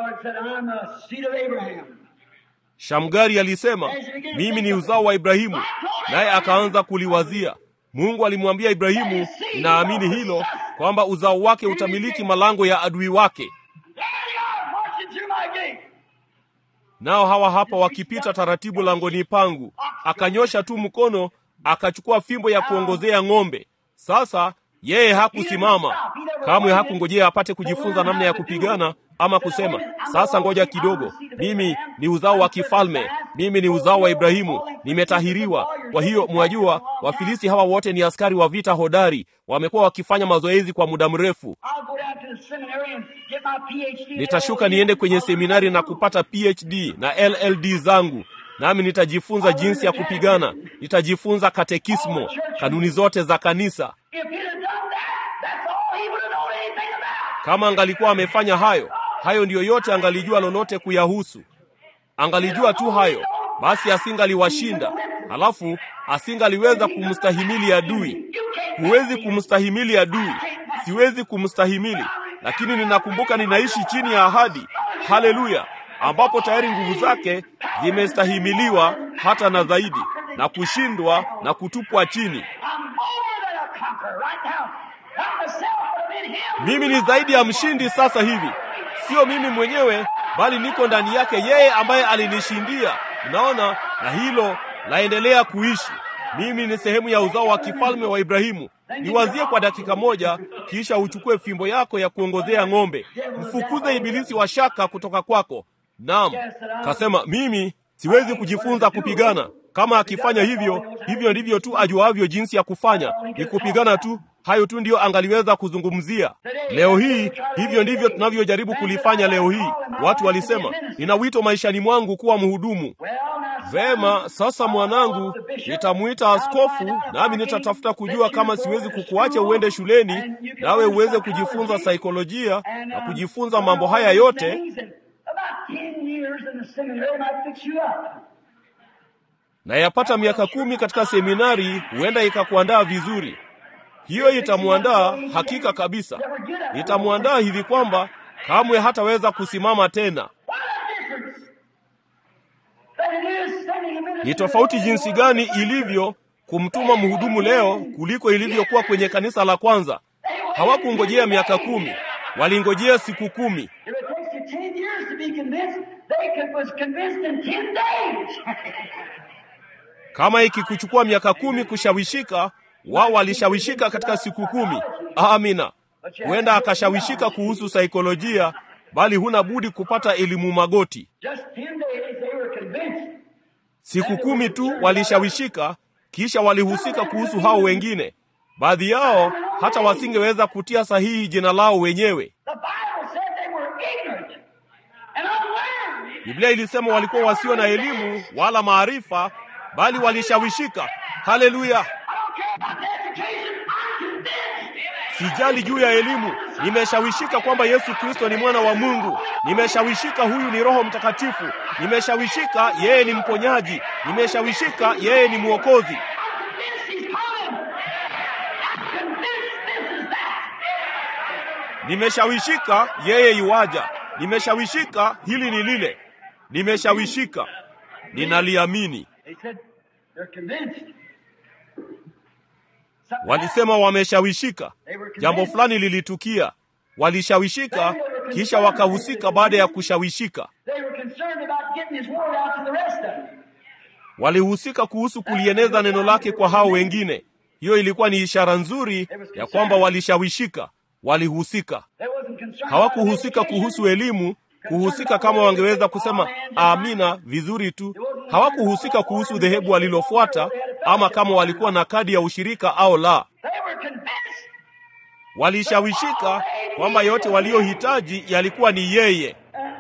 Shamgari alisema, "Mimi ni uzao wa Ibrahimu." Naye akaanza kuliwazia. Mungu alimwambia Ibrahimu, "Ninaamini hilo, kwamba uzao wake utamiliki malango ya adui wake." Nao hawa hapa wakipita taratibu langoni pangu. Akanyosha tu mkono, akachukua fimbo ya kuongozea ng'ombe. Sasa yeye hakusimama kamwe, hakungojea apate kujifunza namna ya kupigana ama kusema sasa ngoja kidogo, mimi ni uzao wa kifalme, mimi ni uzao wa Ibrahimu, nimetahiriwa. Kwa hiyo mwajua, Wafilisti hawa wote ni askari wa vita hodari, wamekuwa wakifanya mazoezi kwa muda mrefu. Nitashuka niende kwenye seminari na kupata P H D na L L D zangu, nami nitajifunza jinsi ya kupigana, nitajifunza katekismo, kanuni zote za kanisa. Kama angalikuwa amefanya hayo, hayo ndiyo yote angalijua lolote kuyahusu. Angalijua tu hayo, basi asingaliwashinda. Halafu asingaliweza kumstahimili adui. Huwezi kumstahimili adui. Siwezi kumstahimili. Lakini ninakumbuka ninaishi chini ya ahadi, haleluya, ambapo tayari nguvu zake zimestahimiliwa hata na zaidi, na kushindwa na kutupwa chini. Mimi ni zaidi ya mshindi sasa hivi. Sio mimi mwenyewe, bali niko ndani yake yeye ambaye alinishindia. Unaona, na hilo laendelea kuishi. Mimi ni sehemu ya uzao wa kifalme wa Ibrahimu. Niwazie kwa dakika moja, kisha uchukue fimbo yako ya kuongozea ng'ombe. Mfukuze ibilisi wa shaka kutoka kwako. Naam, kasema mimi siwezi kujifunza kupigana. Kama akifanya hivyo, hivyo ndivyo tu ajuavyo jinsi ya kufanya, ni kupigana tu. Hayo tu ndio angaliweza kuzungumzia. Leo hii, hivyo ndivyo tunavyojaribu kulifanya leo hii. Watu walisema, nina wito maishani mwangu kuwa mhudumu. Vema, sasa mwanangu, nitamuita askofu, nami nitatafuta kujua kama siwezi kukuacha uende shuleni, nawe uweze kujifunza saikolojia na kujifunza mambo haya yote. Na yapata miaka kumi katika seminari, huenda ikakuandaa vizuri. Hiyo itamuandaa hakika kabisa. Itamuandaa hivi kwamba kamwe hataweza kusimama tena. Ni tofauti jinsi gani ilivyo kumtuma mhudumu leo kuliko ilivyokuwa kwenye kanisa la kwanza. Hawakungojea miaka kumi, walingojea siku kumi. Kama ikikuchukua miaka kumi kushawishika, wao walishawishika katika siku kumi. Amina. Huenda akashawishika kuhusu saikolojia, bali huna budi kupata elimu magoti. Siku kumi tu walishawishika, kisha walihusika kuhusu hao wengine. Baadhi yao hata wasingeweza kutia sahihi jina lao wenyewe. Biblia ilisema walikuwa wasio na elimu wala maarifa, bali walishawishika. Haleluya! Sijali juu ya elimu, nimeshawishika kwamba Yesu Kristo ni mwana wa Mungu. Nimeshawishika huyu ni Roho Mtakatifu. Nimeshawishika yeye ni mponyaji. Nimeshawishika yeye ni mwokozi. Nimeshawishika yeye yuaja. Nimeshawishika hili ni lile. Nimeshawishika. Ninaliamini. Walisema wameshawishika. Jambo fulani lilitukia. Walishawishika, kisha wakahusika baada ya kushawishika. Walihusika kuhusu kulieneza neno lake kwa hao wengine. Hiyo ilikuwa ni ishara nzuri ya kwamba walishawishika. Walihusika. Hawakuhusika kuhusu elimu, kuhusika kama wangeweza kusema amina vizuri tu. Hawakuhusika kuhusu dhehebu walilofuata ama kama walikuwa na kadi ya ushirika au la. Walishawishika kwamba yote waliohitaji yalikuwa ni yeye.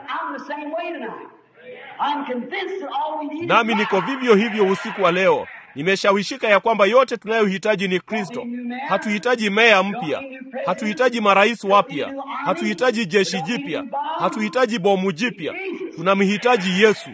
Nami niko vivyo hivyo usiku wa leo. Nimeshawishika ya kwamba yote tunayohitaji ni Kristo. Hatuhitaji meya mpya, hatuhitaji marais wapya, hatuhitaji jeshi jipya, hatuhitaji bomu jipya. Tunamhitaji Yesu.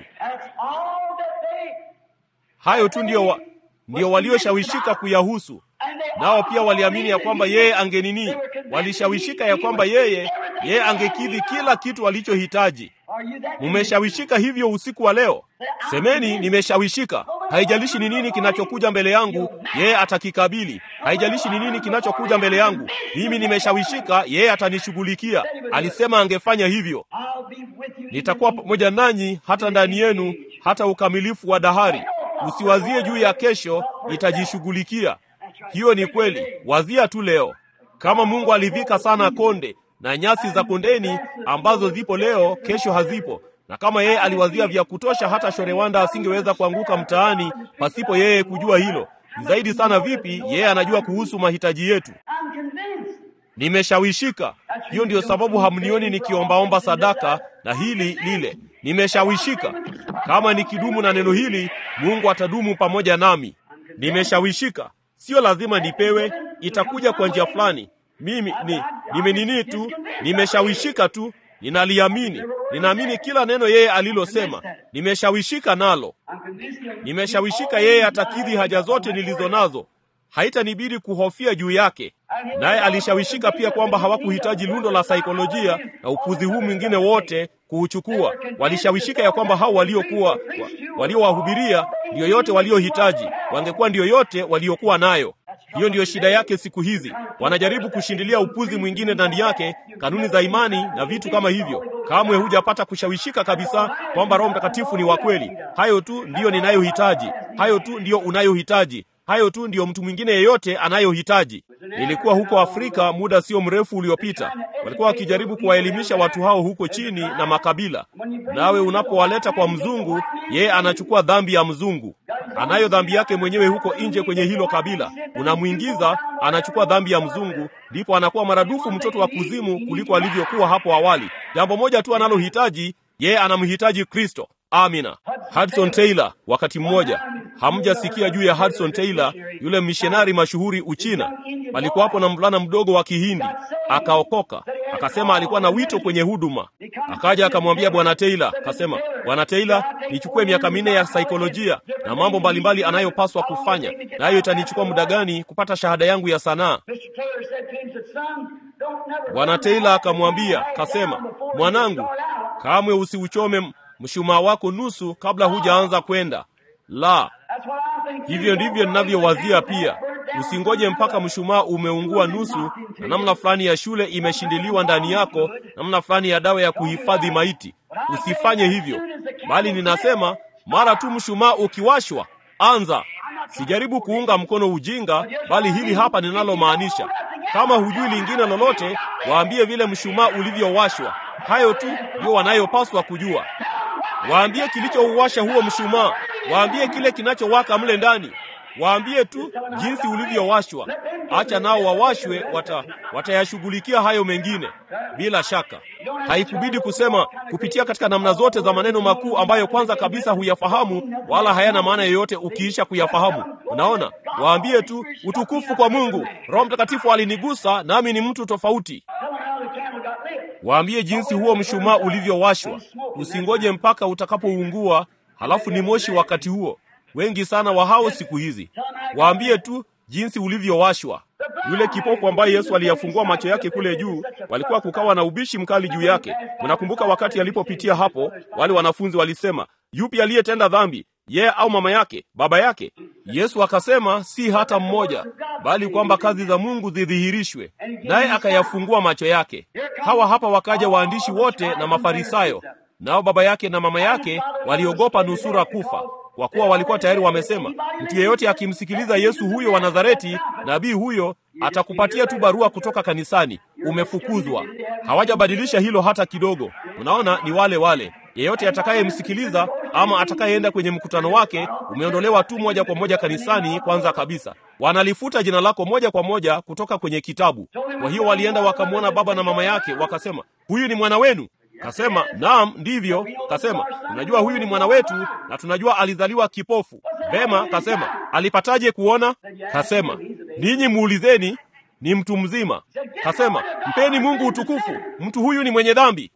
Hayo tu ndio wa, ndio walioshawishika kuyahusu. Nao pia waliamini ya kwamba yeye angenini. Walishawishika ya kwamba yeye yeye angekidhi kila kitu walichohitaji. Mumeshawishika hivyo usiku wa leo? Semeni nimeshawishika. Haijalishi ni nini kinachokuja mbele yangu, yeye atakikabili. Haijalishi ni nini kinachokuja mbele yangu, mimi nimeshawishika yeye atanishughulikia. Alisema angefanya hivyo. Nitakuwa pamoja nanyi hata ndani yenu hata ukamilifu wa dahari. Usiwazie juu ya kesho, itajishughulikia. Hiyo ni kweli. Wazia tu leo, kama Mungu alivika sana konde na nyasi za kondeni ambazo zipo leo, kesho hazipo. Na kama yeye aliwazia vya kutosha hata Shorewanda asingeweza kuanguka mtaani pasipo yeye kujua hilo, zaidi sana vipi yeye anajua kuhusu mahitaji yetu. Nimeshawishika. Hiyo ndio sababu hamnioni nikiombaomba sadaka na hili lile. Nimeshawishika. Kama nikidumu na neno hili, Mungu atadumu pamoja nami. Nimeshawishika. Sio lazima nipewe, itakuja kwa njia fulani. Mimi ni nimenini tu, nimeshawishika tu, ninaliamini. Ninaamini kila neno yeye alilosema. Nimeshawishika nalo. Nimeshawishika yeye atakidhi haja zote nilizo nazo. Haitanibidi kuhofia juu yake. Naye alishawishika pia kwamba hawakuhitaji lundo la saikolojia na upuzi huu mwingine wote kuuchukua. Walishawishika ya kwamba hao waliokuwa waliowahubiria ndio yote waliohitaji, wangekuwa ndio yote waliokuwa nayo. Hiyo ndiyo shida yake siku hizi. Wanajaribu kushindilia upuzi mwingine ndani yake, kanuni za imani na vitu kama hivyo. Kamwe hujapata kushawishika kabisa kwamba Roho Mtakatifu ni wa kweli. Hayo tu ndiyo ninayohitaji. Hayo tu ndiyo unayohitaji. Hayo tu ndiyo mtu mwingine yeyote anayohitaji. Nilikuwa huko Afrika muda sio mrefu uliopita. Walikuwa wakijaribu kuwaelimisha watu hao huko chini na makabila. Nawe unapowaleta kwa mzungu, yeye anachukua dhambi ya mzungu. Anayo dhambi yake mwenyewe huko nje kwenye hilo kabila. Unamuingiza, anachukua dhambi ya mzungu, ndipo anakuwa maradufu mtoto wa kuzimu kuliko alivyokuwa hapo awali. Jambo moja tu anallohitaji, yeye anamhitaji Kristo. Amina. Hudson Taylor, wakati mmoja, hamjasikia juu ya Hudson Taylor, yule missionari mashuhuri Uchina. Palikuwa hapo na mvulana mdogo wa Kihindi, akaokoka. Akasema alikuwa na wito kwenye huduma. Akaja akamwambia Bwana Taylor, akasema, Bwana Taylor, nichukue miaka minne ya saikolojia na mambo mbalimbali anayopaswa kufanya. Nayo itanichukua muda gani kupata shahada yangu ya sanaa? Bwana Taylor akamwambia, akasema, mwanangu, kamwe usiuchome mshumaa wako nusu kabla hujaanza kwenda. La, hivyo ndivyo ninavyowazia pia. Usingoje mpaka mshumaa umeungua nusu na namna fulani ya shule imeshindiliwa ndani yako, namna fulani ya dawa ya kuhifadhi maiti. Usifanye hivyo. Bali ninasema, mara tu mshumaa ukiwashwa, anza. Sijaribu kuunga mkono ujinga, bali hili hapa ninalomaanisha. Kama hujui lingine lolote, waambie vile mshumaa ulivyowashwa. Hayo tu ndio wanayopaswa kujua. Waambie kilichouwasha huo mshumaa. Waambie kile kinachowaka mle ndani. Waambie tu jinsi ulivyowashwa. Acha nao wawashwe, wata, watayashughulikia hayo mengine. Bila shaka. Haikubidi kusema kupitia katika namna zote za maneno makuu ambayo kwanza kabisa huyafahamu wala hayana maana yoyote ukiisha kuyafahamu. Unaona? Waambie tu utukufu kwa Mungu. Roho Mtakatifu alinigusa nami ni mtu tofauti. Waambie jinsi huo mshumaa ulivyowashwa. Usingoje mpaka utakapoungua, halafu ni moshi wakati huo. Wengi sana wa hao siku hizi. Waambie tu jinsi ulivyowashwa. Yule kipofu ambaye Yesu aliyafungua macho yake kule juu, walikuwa kukawa na ubishi mkali juu yake. Unakumbuka wakati alipopitia hapo, wale wanafunzi walisema, yupi aliyetenda dhambi, yeye au mama yake, baba yake? Yesu akasema, si hata mmoja, bali kwamba kazi za Mungu zidhihirishwe. Naye akayafungua macho yake. Hawa hapa wakaja waandishi wote na Mafarisayo. Nao baba yake na mama yake waliogopa nusura kufa, kwa kuwa walikuwa tayari wamesema, mtu yeyote akimsikiliza Yesu huyo wa Nazareti, nabii huyo, atakupatia tu barua kutoka kanisani, umefukuzwa. Hawajabadilisha hilo hata kidogo. Unaona, ni wale wale. Yeyote atakayemsikiliza ama atakayeenda kwenye mkutano wake, umeondolewa tu moja kwa moja kanisani kwanza kabisa. Wanalifuta jina lako moja kwa moja kutoka kwenye kitabu. Kwa hiyo walienda wakamwona baba na mama yake, wakasema, huyu ni mwana wenu? Kasema, naam, ndivyo. Kasema, tunajua huyu ni mwana wetu na tunajua alizaliwa kipofu. Vema. Kasema, alipataje kuona? Kasema, ninyi muulizeni, ni mtu mzima. Kasema, mpeni Mungu utukufu, mtu huyu ni mwenye dhambi.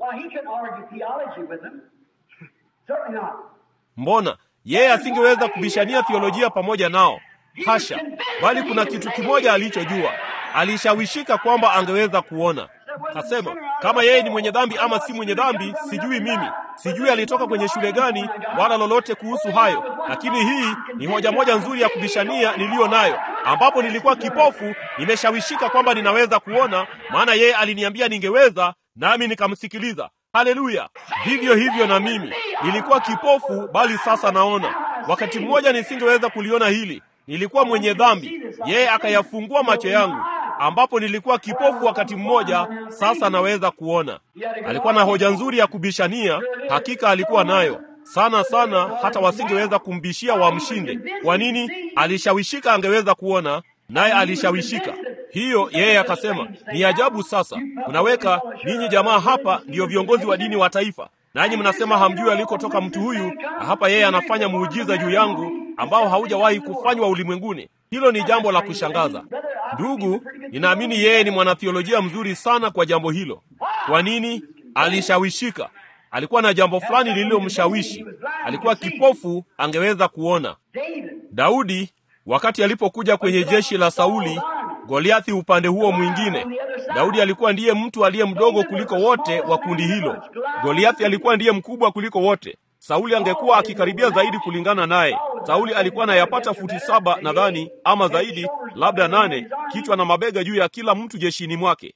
Mbona yeye asingeweza kubishania theolojia pamoja nao? Hasha. Bali kuna kitu kimoja alichojua. Alishawishika kwamba angeweza kuona. Kasema, kama yeye ni mwenye dhambi ama si mwenye dhambi, sijui mimi. Sijui alitoka kwenye shule gani wala lolote kuhusu hayo. Lakini hii ni hoja moja nzuri ya kubishania niliyo nayo. Ambapo nilikuwa kipofu, nimeshawishika kwamba ninaweza kuona, maana yeye aliniambia ningeweza, nami nikamsikiliza. Haleluya. Vivyo hivyo na mimi. Nilikuwa kipofu, bali sasa naona. Wakati mmoja nisingeweza kuliona hili. nilikuwa mwenye dhambi. Yeye akayafungua macho yangu, ambapo nilikuwa kipofu wakati mmoja, sasa naweza kuona. Alikuwa na hoja nzuri ya kubishania, hakika alikuwa nayo sana sana, hata wasingeweza kumbishia wamshinde. Kwa nini? Alishawishika angeweza kuona, naye alishawishika. Hiyo yeye akasema, ni ajabu sasa, mnaweka ninyi jamaa hapa ndio viongozi wa dini wa taifa, nanyi mnasema hamjui alikotoka mtu huyu, na hapa yeye anafanya muujiza juu yangu ambao haujawahi kufanywa ulimwenguni. Hilo ni jambo la kushangaza. Ndugu, ninaamini yeye ni mwanatheolojia mzuri sana kwa jambo hilo. Kwa nini? Alishawishika. Alikuwa na jambo fulani lililomshawishi. Alikuwa kipofu, angeweza kuona. Daudi, wakati alipokuja kwenye jeshi la Sauli, Goliathi upande huo mwingine, Daudi alikuwa ndiye mtu aliye mdogo kuliko wote wa kundi hilo. Goliathi alikuwa ndiye mkubwa kuliko wote. Sauli angekuwa akikaribia zaidi kulingana naye. Sauli alikuwa na yapata futi saba nadhani, ama zaidi, labda nane, kichwa na mabega juu ya kila mtu jeshini mwake.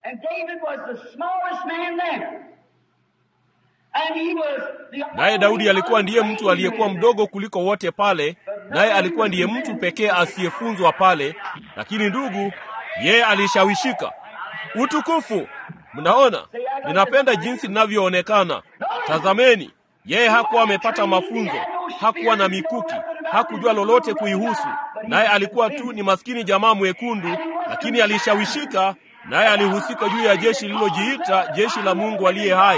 Naye Daudi alikuwa ndiye mtu aliyekuwa mdogo kuliko wote pale, naye alikuwa ndiye mtu pekee asiyefunzwa pale, lakini ndugu, yeye alishawishika. Utukufu! Mnaona? Ninapenda jinsi ninavyoonekana. Tazameni, yeye hakuwa amepata mafunzo, hakuwa na mikuki, hakujua lolote kuihusu, naye alikuwa tu ni maskini jamaa mwekundu, lakini alishawishika, naye alihusika juu ya jeshi lililojiita jeshi la Mungu aliye hai.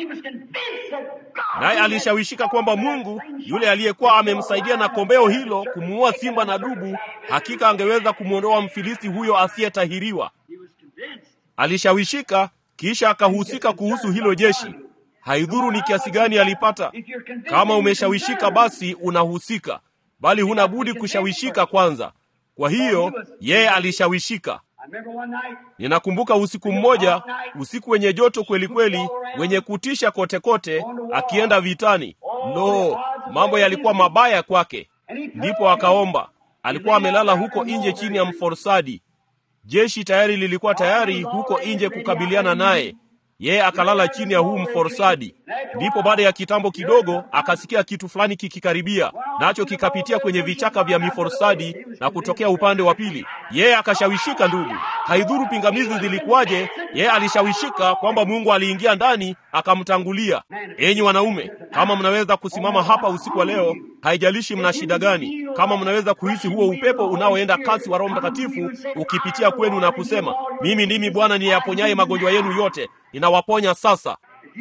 Naye alishawishika kwamba Mungu, yule aliyekuwa amemsaidia na kombeo hilo kumuua simba na dubu, hakika angeweza kumuondoa Mfilisti huyo asiyetahiriwa. Alishawishika, kisha akahusika kuhusu hilo jeshi. Haidhuru ni kiasi gani alipata. Kama umeshawishika basi unahusika, bali huna budi kushawishika kwanza. Kwa hiyo yeye alishawishika. Ninakumbuka usiku mmoja, usiku wenye joto kweli kweli, wenye kutisha kote kote, akienda vitani. No, mambo yalikuwa mabaya kwake. Ndipo akaomba. Alikuwa amelala huko nje chini ya mforsadi. Jeshi tayari lilikuwa tayari huko nje kukabiliana naye. Yeye akalala chini ya huu mforsadi. Ndipo baada ya kitambo kidogo akasikia kitu fulani kikikaribia, nacho kikapitia kwenye vichaka vya miforsadi na kutokea upande wa pili. Yeye akashawishika ndugu. Haidhuru pingamizi zilikuwaje, yeye alishawishika kwamba Mungu aliingia ndani akamtangulia. Enyi wanaume, kama mnaweza kusimama hapa usiku wa leo, haijalishi mna shida gani, kama mnaweza kuhisi huo upepo unaoenda kasi wa Roho Mtakatifu ukipitia kwenu na kusema, mimi ndimi Bwana niyaponyaye magonjwa yenu yote, ninawaponya sasa.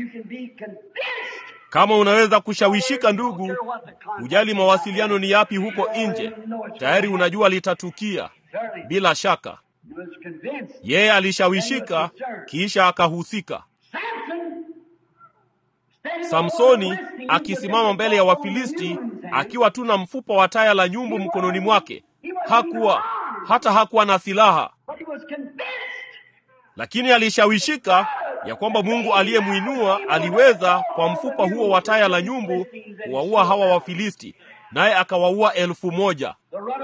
Kama unaweza kushawishika ndugu, ujali mawasiliano ni yapi huko nje, tayari unajua litatukia. Bila shaka yeye alishawishika, kisha akahusika. Samsoni akisimama mbele ya Wafilisti akiwa tu na mfupa wa taya la nyumbu mkononi mwake. Hakuwa hata hakuwa na silaha, lakini alishawishika ya kwamba Mungu aliyemuinua aliweza kwa mfupa huo wa taya la nyumbu kuwaua hawa Wafilisti, naye akawaua elfu moja.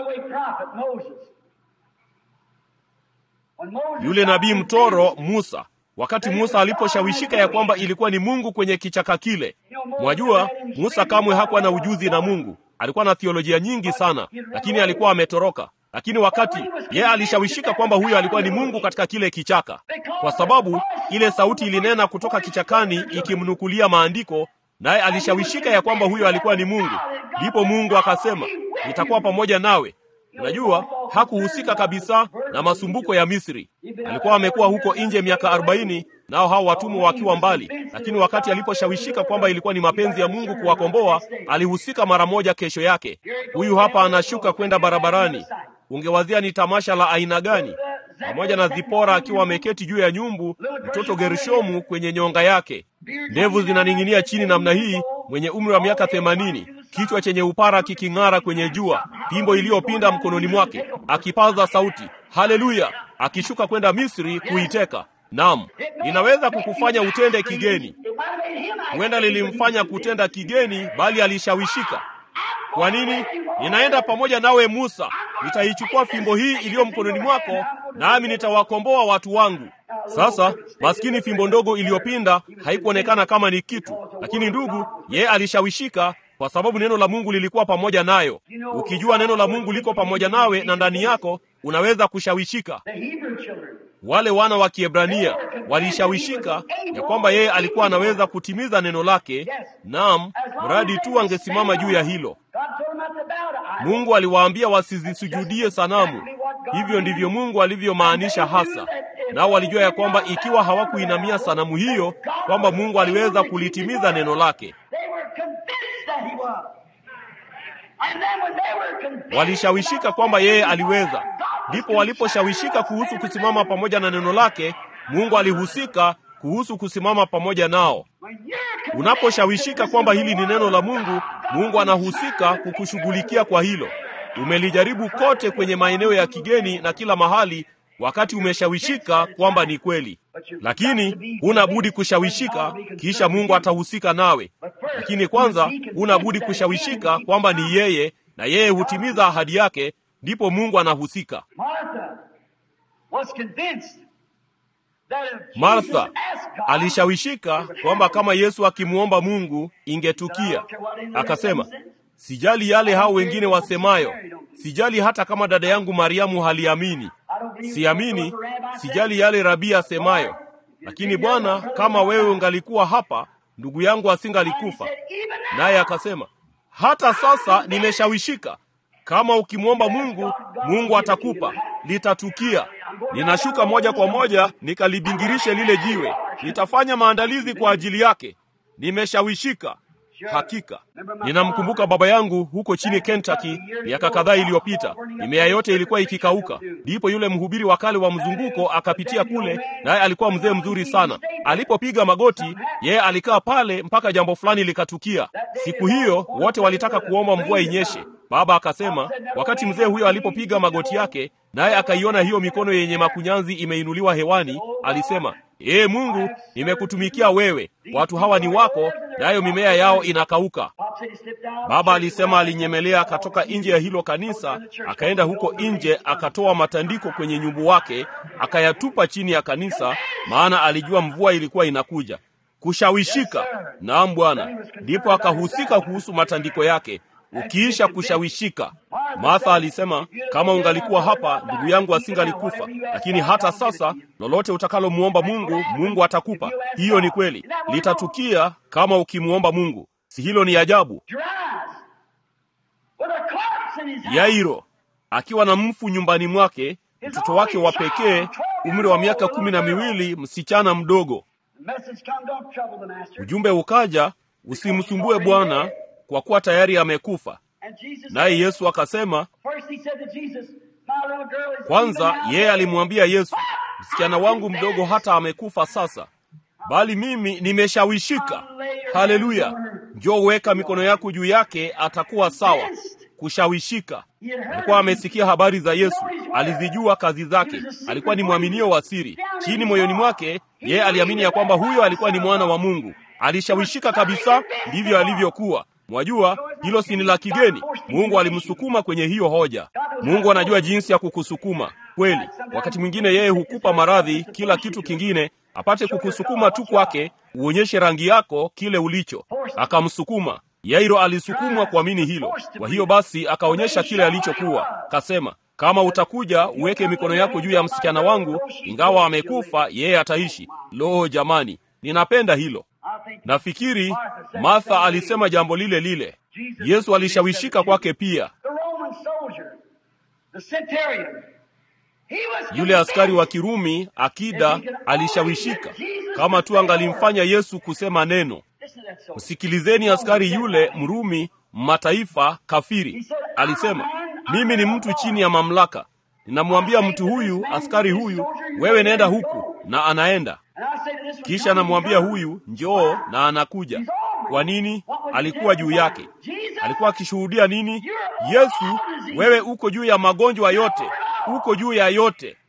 Yule nabii mtoro Musa, wakati Musa aliposhawishika ya kwamba ilikuwa ni Mungu kwenye kichaka kile. Mwajua, Musa kamwe hakuwa na ujuzi na Mungu. Alikuwa na theolojia nyingi sana, lakini alikuwa ametoroka. Lakini wakati yeye alishawishika kwamba huyo alikuwa ni Mungu katika kile kichaka, kwa sababu ile sauti ilinena kutoka kichakani ikimnukulia maandiko, naye alishawishika ya kwamba huyo alikuwa ni Mungu. Ndipo Mungu akasema, nitakuwa pamoja nawe. Unajua, hakuhusika kabisa na masumbuko ya Misri. Alikuwa amekuwa huko nje miaka arobaini, nao hao watumwa wakiwa mbali, lakini wakati aliposhawishika kwamba ilikuwa ni mapenzi ya Mungu kuwakomboa, alihusika mara moja. Kesho yake huyu hapa anashuka kwenda barabarani. Ungewazia ni tamasha la aina gani? Pamoja na Zipora akiwa ameketi juu ya nyumbu, mtoto Gershomu kwenye nyonga yake, ndevu zinaning'inia chini namna hii, mwenye umri wa miaka themanini, kichwa chenye upara kiking'ara kwenye jua, fimbo iliyopinda mkononi mwake, akipaza sauti, haleluya, akishuka kwenda Misri kuiteka. Naam, inaweza kukufanya utende kigeni. Huenda lilimfanya kutenda kigeni, bali alishawishika. Kwa nini? Ninaenda pamoja nawe Musa, nitaichukua fimbo hii iliyo mkononi mwako, nami nitawakomboa watu wangu. Sasa maskini fimbo ndogo iliyopinda haikuonekana kama ni kitu, lakini ndugu, yeye alishawishika kwa sababu neno la Mungu lilikuwa pamoja nayo. Ukijua neno la Mungu liko pamoja nawe na ndani yako, unaweza kushawishika. Wale wana wa Kiebrania walishawishika ya kwamba yeye alikuwa anaweza kutimiza neno lake, naam, mradi tu angesimama juu ya hilo. Mungu aliwaambia wasizisujudie sanamu. Hivyo ndivyo Mungu alivyomaanisha hasa. Nao walijua ya kwamba ikiwa hawakuinamia sanamu hiyo, kwamba Mungu aliweza kulitimiza neno lake. Walishawishika kwamba yeye aliweza. Ndipo waliposhawishika kuhusu kusimama pamoja na neno lake, Mungu alihusika kuhusu kusimama pamoja nao. Unaposhawishika kwamba hili ni neno la Mungu, Mungu anahusika kukushughulikia kwa hilo. Umelijaribu kote kwenye maeneo ya kigeni na kila mahali, wakati umeshawishika kwamba ni kweli. Lakini huna budi kushawishika, kisha Mungu atahusika nawe. Lakini kwanza huna budi kushawishika kwamba ni yeye, na yeye hutimiza ahadi yake, ndipo Mungu anahusika. Martha alishawishika kwamba kama Yesu akimuomba Mungu ingetukia. Akasema, sijali yale hao wengine wasemayo, sijali hata kama dada yangu Mariamu haliamini, siamini, sijali yale rabi asemayo, lakini Bwana, kama wewe ungalikuwa hapa, ndugu yangu asingalikufa. Naye akasema, hata sasa nimeshawishika. Kama ukimwomba Mungu, Mungu atakupa, litatukia. Ninashuka moja kwa moja nikalibingirishe lile jiwe. Nitafanya maandalizi kwa ajili yake. Nimeshawishika. Hakika. Ninamkumbuka baba yangu huko chini Kentucky miaka kadhaa iliyopita. Mimea yote ilikuwa ikikauka. Ndipo yule mhubiri wa kale wa mzunguko akapitia kule, naye alikuwa mzee mzuri sana. Alipopiga magoti, yeye alikaa pale mpaka jambo fulani likatukia. Siku hiyo wote walitaka kuomba mvua inyeshe. Baba akasema, wakati mzee huyo alipopiga magoti yake, naye akaiona hiyo mikono yenye makunyanzi imeinuliwa hewani, alisema, "Ee Mungu, nimekutumikia wewe. Watu hawa ni wako, nayo mimea yao inakauka." Baba alisema alinyemelea, akatoka nje ya hilo kanisa, akaenda huko nje, akatoa matandiko kwenye nyumbu wake, akayatupa chini ya kanisa, maana alijua mvua ilikuwa inakuja. Kushawishika. Naam Bwana. Ndipo akahusika kuhusu matandiko yake. Ukiisha kushawishika. Martha alisema, kama ungalikuwa hapa, ndugu yangu asingalikufa. Lakini hata sasa, lolote utakalomuomba Mungu, Mungu atakupa. Hiyo ni kweli. Litatukia kama ukimuomba Mungu. Si hilo ni ajabu? Yairo, akiwa na mfu nyumbani mwake, mtoto wake wa pekee, umri wa miaka kumi na miwili, msichana mdogo. Ujumbe ukaja, usimsumbue Bwana, kwa kuwa tayari amekufa. Naye Yesu akasema, kwanza yeye alimwambia Yesu, msichana wangu mdogo hata amekufa sasa, bali mimi nimeshawishika. Haleluya. Njoo weka mikono yako juu yake, atakuwa sawa. Kushawishika. Alikuwa amesikia habari za Yesu, alizijua kazi zake, alikuwa ni mwaminio wa siri. Chini moyoni mwake, yeye aliamini ya kwamba huyo alikuwa ni mwana wa Mungu. Alishawishika kabisa, ndivyo alivyokuwa. Mwajua, hilo si ni la kigeni. Mungu alimsukuma kwenye hiyo hoja. Mungu anajua jinsi ya kukusukuma. Kweli, wakati mwingine yeye hukupa maradhi, kila kitu kingine, apate kukusukuma tu kwake, uonyeshe rangi yako kile ulicho. Akamsukuma. Yairo alisukumwa kuamini hilo. Kwa hiyo basi akaonyesha kile alichokuwa. Kasema, kama utakuja uweke mikono yako juu ya msichana wangu, ingawa amekufa, yeye ataishi. Lo jamani, ninapenda hilo. Nafikiri Martha alisema jambo lile lile. Yesu alishawishika kwake pia. Yule askari wa Kirumi, akida, alishawishika kama tu angalimfanya Yesu kusema neno. Msikilizeni askari yule Mrumi, mataifa kafiri. Alisema, mimi ni mtu chini ya mamlaka. Ninamwambia mtu huyu, askari huyu, wewe nenda huku, na anaenda. Kisha anamwambia huyu, njoo, na anakuja. Kwa nini? Alikuwa juu yake. Alikuwa akishuhudia nini? Yesu, wewe uko juu ya magonjwa yote, uko juu ya yote.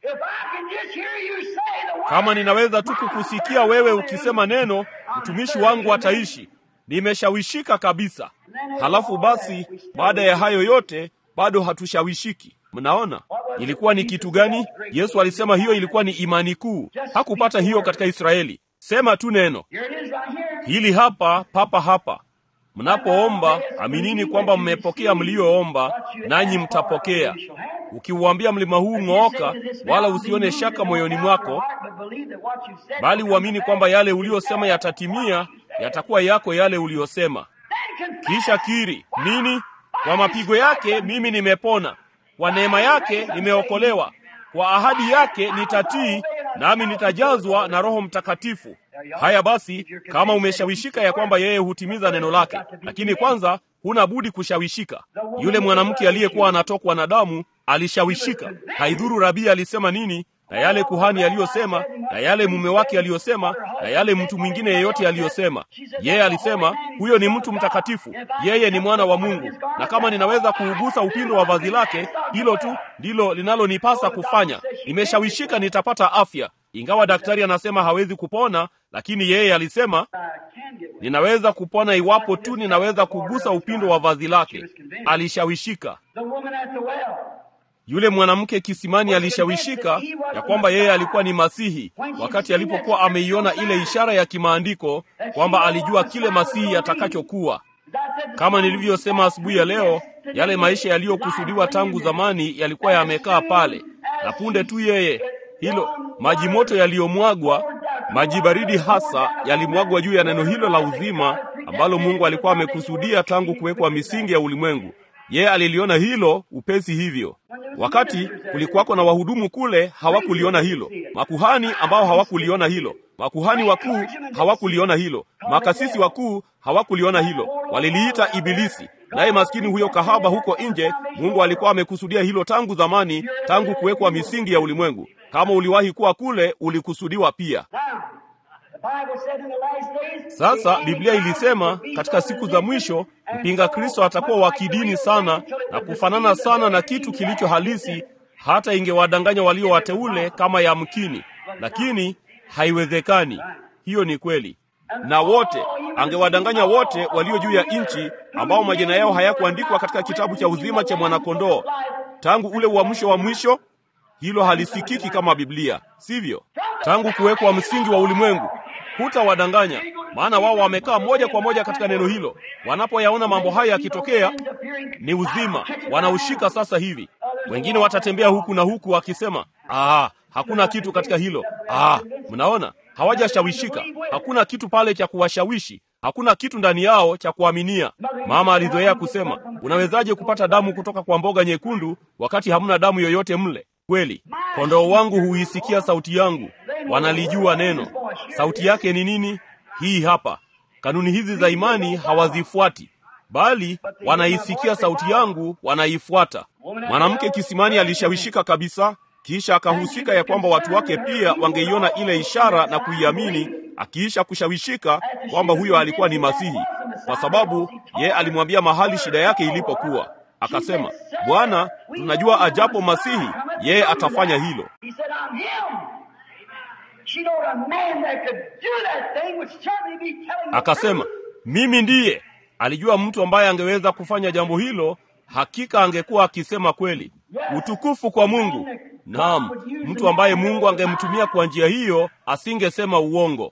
Kama ninaweza tu kukusikia wewe ukisema neno, mtumishi wangu ataishi. Nimeshawishika kabisa. Halafu basi, baada ya hayo yote, bado hatushawishiki. Mnaona? Ilikuwa ni kitu gani? Yesu alisema hiyo ilikuwa ni imani kuu. Hakupata hiyo katika Israeli. Sema tu neno. Hili hapa, papa hapa. Mnapoomba, aminini kwamba mmepokea mlioomba, nanyi mtapokea. Ukiuambia mlima huu ng'ooka, wala usione shaka moyoni mwako, bali uamini kwamba yale uliyosema yatatimia, yatakuwa yako yale uliyosema. Kisha kiri nini? Kwa mapigo yake mimi nimepona, kwa neema yake nimeokolewa, kwa ahadi yake nitatii, nami nitajazwa na Roho Mtakatifu. Haya basi, kama umeshawishika ya kwamba yeye hutimiza neno lake, lakini kwanza huna budi kushawishika. Yule mwanamke aliyekuwa anatokwa na damu alishawishika. Haidhuru rabii alisema nini, na yale kuhani aliyosema, na yale mume wake aliyosema, na yale mtu mwingine yeyote aliyosema. Yeye alisema, huyo ni mtu mtakatifu, yeye ni mwana wa Mungu, na kama ninaweza kuugusa upindo wa vazi lake, hilo tu ndilo linalonipasa kufanya. Nimeshawishika nitapata afya. Ingawa daktari anasema hawezi kupona, lakini yeye alisema, ninaweza kupona iwapo tu ninaweza kugusa upindo wa vazi lake. Alishawishika. Yule mwanamke kisimani alishawishika ya kwamba yeye alikuwa ni Masihi, wakati alipokuwa ameiona ile ishara ya kimaandiko kwamba alijua kile Masihi atakachokuwa. Kama nilivyosema asubuhi ya leo, yale maisha yaliyokusudiwa tangu zamani yalikuwa yamekaa pale, na punde tu yeye hilo maji moto yaliyomwagwa, maji baridi hasa, yalimwagwa juu ya neno hilo la uzima ambalo Mungu alikuwa amekusudia tangu kuwekwa misingi ya ulimwengu. Yeye aliliona hilo upesi hivyo. Wakati kulikuwako na wahudumu kule, hawakuliona hilo. Makuhani ambao hawakuliona hilo. Makuhani wakuu hawakuliona hilo. Makasisi wakuu hawakuliona hilo. Waliliita Ibilisi. Naye maskini huyo kahaba huko nje, Mungu alikuwa amekusudia hilo tangu zamani, tangu kuwekwa misingi ya ulimwengu. Kama uliwahi kuwa kule, ulikusudiwa pia. Sasa Biblia ilisema katika siku za mwisho mpinga Kristo atakuwa wa kidini sana na kufanana sana na kitu kilicho halisi, hata ingewadanganya walio wateule kama yamkini, lakini haiwezekani. Hiyo ni kweli. Na wote angewadanganya wote walio juu ya nchi, ambao majina yao hayakuandikwa katika kitabu cha uzima cha mwanakondoo tangu ule uamsho wa mwisho. Hilo halisikiki kama Biblia, sivyo? Tangu kuwekwa msingi wa ulimwengu. Hutawadanganya, maana wao wamekaa moja kwa moja katika neno hilo. Wanapoyaona mambo haya yakitokea, ni uzima wanaushika sasa hivi. Wengine watatembea huku na huku wakisema, ah, hakuna kitu katika hilo. Ah, mnaona? Hawajashawishika. Hakuna kitu pale cha kuwashawishi. Hakuna kitu ndani yao cha kuaminia. Mama alizoea kusema, unawezaje kupata damu kutoka kwa mboga nyekundu wakati hamna damu yoyote mle? Kweli, kondoo wangu huisikia sauti yangu, wanalijua neno. Sauti yake ni nini? Hii hapa. Kanuni hizi za imani hawazifuati, bali wanaisikia sauti yangu, wanaifuata. Mwanamke kisimani alishawishika kabisa, kisha akahusika ya kwamba watu wake pia wangeiona ile ishara na kuiamini, akiisha kushawishika kwamba huyo alikuwa ni Masihi, kwa sababu ye alimwambia mahali shida yake ilipokuwa. Akasema, Bwana, tunajua ajapo Masihi, yeye atafanya hilo. Akasema, mimi ndiye. Alijua mtu ambaye angeweza kufanya jambo hilo, hakika angekuwa akisema kweli. Utukufu kwa Mungu. Naam, mtu ambaye Mungu angemtumia kwa njia hiyo asingesema uongo.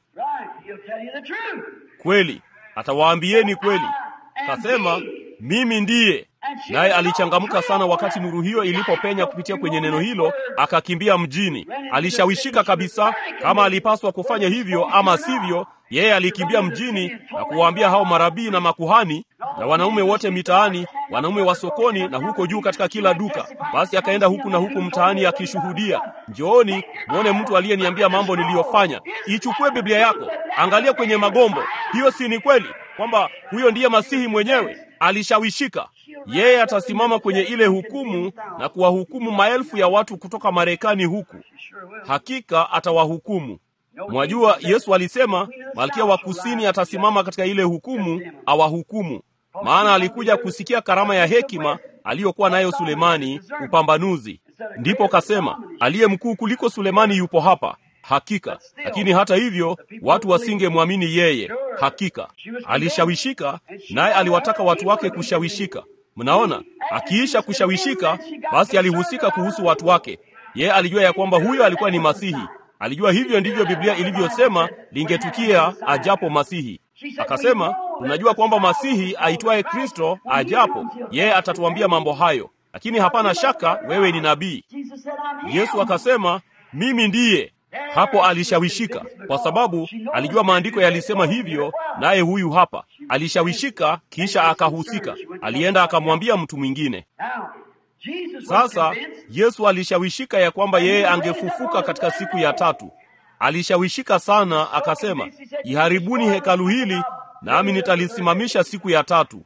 Kweli, atawaambieni kweli. Kasema, mimi ndiye. Naye alichangamka sana wakati nuru hiyo ilipopenya kupitia kwenye neno hilo, akakimbia mjini. Alishawishika kabisa kama alipaswa kufanya hivyo ama sivyo. Yeye alikimbia mjini na kuwaambia hao marabii na makuhani na wanaume wote mitaani, wanaume wa sokoni na huko juu katika kila duka. Basi akaenda huku na huku mtaani akishuhudia, njooni muone mtu aliyeniambia mambo niliyofanya. Ichukue Biblia yako, angalia kwenye magombo. Hiyo si ni kweli kwamba huyo ndiye Masihi mwenyewe? Alishawishika. Yeye atasimama kwenye ile hukumu na kuwahukumu maelfu ya watu kutoka Marekani huku. Hakika atawahukumu. Mwajua Yesu alisema Malkia wa Kusini atasimama katika ile hukumu awahukumu. Maana alikuja kusikia karama ya hekima aliyokuwa nayo Sulemani, upambanuzi. Ndipo kasema, aliye mkuu kuliko Sulemani yupo hapa. Hakika. Lakini hata hivyo watu wasingemwamini yeye. Hakika. Alishawishika, naye aliwataka watu wake kushawishika. Mnaona? Akiisha kushawishika, basi alihusika kuhusu watu wake. Yeye alijua ya kwamba huyo alikuwa ni Masihi. Alijua hivyo ndivyo Biblia ilivyosema lingetukia ajapo Masihi. Akasema, tunajua kwamba Masihi aitwaye Kristo ajapo, yeye atatuambia mambo hayo, lakini hapana shaka wewe ni nabii. Yesu akasema, mimi ndiye. Hapo alishawishika, kwa sababu alijua maandiko yalisema hivyo, naye huyu hapa alishawishika, kisha akahusika. Alienda akamwambia mtu mwingine. Sasa Yesu alishawishika ya kwamba yeye angefufuka katika siku ya tatu. Alishawishika sana, akasema, iharibuni hekalu hili nami nitalisimamisha siku ya tatu.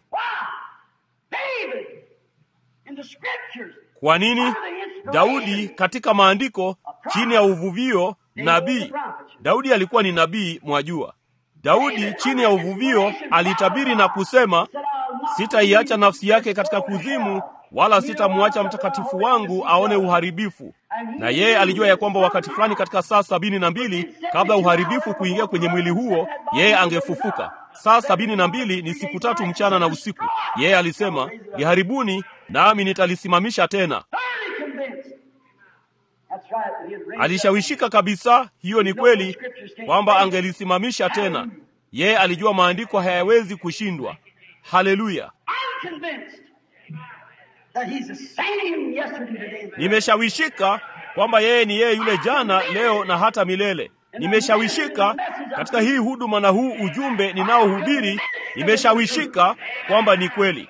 Kwa nini? Daudi katika maandiko, chini ya uvuvio, nabii. Daudi alikuwa ni nabii, mwajua. Daudi chini ya uvuvio alitabiri na kusema, sitaiacha nafsi yake katika kuzimu, wala sitamwacha mtakatifu wangu aone uharibifu. Na yeye alijua ya kwamba wakati fulani katika saa sabini na mbili kabla uharibifu kuingia kwenye mwili huo, yeye angefufuka. Saa sabini na mbili ni siku tatu mchana na usiku. Yeye alisema, iharibuni nami nitalisimamisha tena. Alishawishika kabisa, hiyo ni kweli, kwamba angelisimamisha tena. Yeye alijua maandiko hayawezi kushindwa. Haleluya! Nimeshawishika kwamba yeye ni yeye yule jana, leo na hata milele. Nimeshawishika katika hii huduma na huu ujumbe ninaohubiri, nimeshawishika kwamba ni kweli.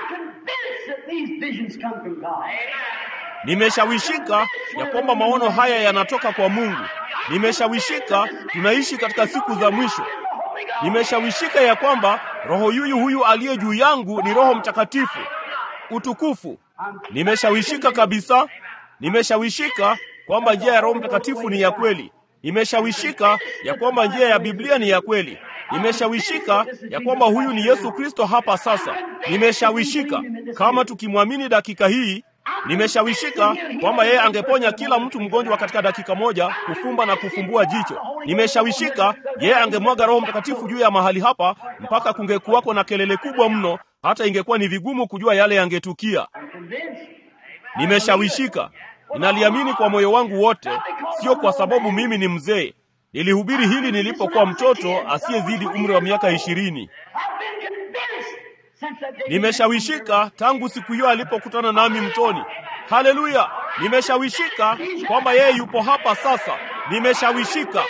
Nimeshawishika ya kwamba maono haya yanatoka kwa Mungu. Nimeshawishika tunaishi katika siku za mwisho. Nimeshawishika ya kwamba roho yuyu huyu aliye juu yangu ni Roho Mtakatifu. Utukufu. Nimeshawishika kabisa. Nimeshawishika kwamba njia ya Roho Mtakatifu ni ya kweli. Nimeshawishika ya kwamba njia ya Biblia ni ya kweli. Nimeshawishika ya kwamba huyu ni Yesu Kristo hapa sasa. Nimeshawishika kama tukimwamini dakika hii, nimeshawishika kwamba yeye angeponya kila mtu mgonjwa katika dakika moja, kufumba na kufumbua jicho. Nimeshawishika yeye angemwaga Roho Mtakatifu juu ya mahali hapa mpaka kungekuwako na kelele kubwa mno, hata ingekuwa ni vigumu kujua yale yangetukia. Nimeshawishika. Ninaliamini kwa moyo wangu wote, sio kwa sababu mimi ni mzee. Nilihubiri hili nilipokuwa mtoto asiyezidi umri wa miaka ishirini. Nimeshawishika tangu siku hiyo alipokutana nami mtoni. Haleluya! Nimeshawishika kwamba yeye yupo hapa sasa. Nimeshawishika.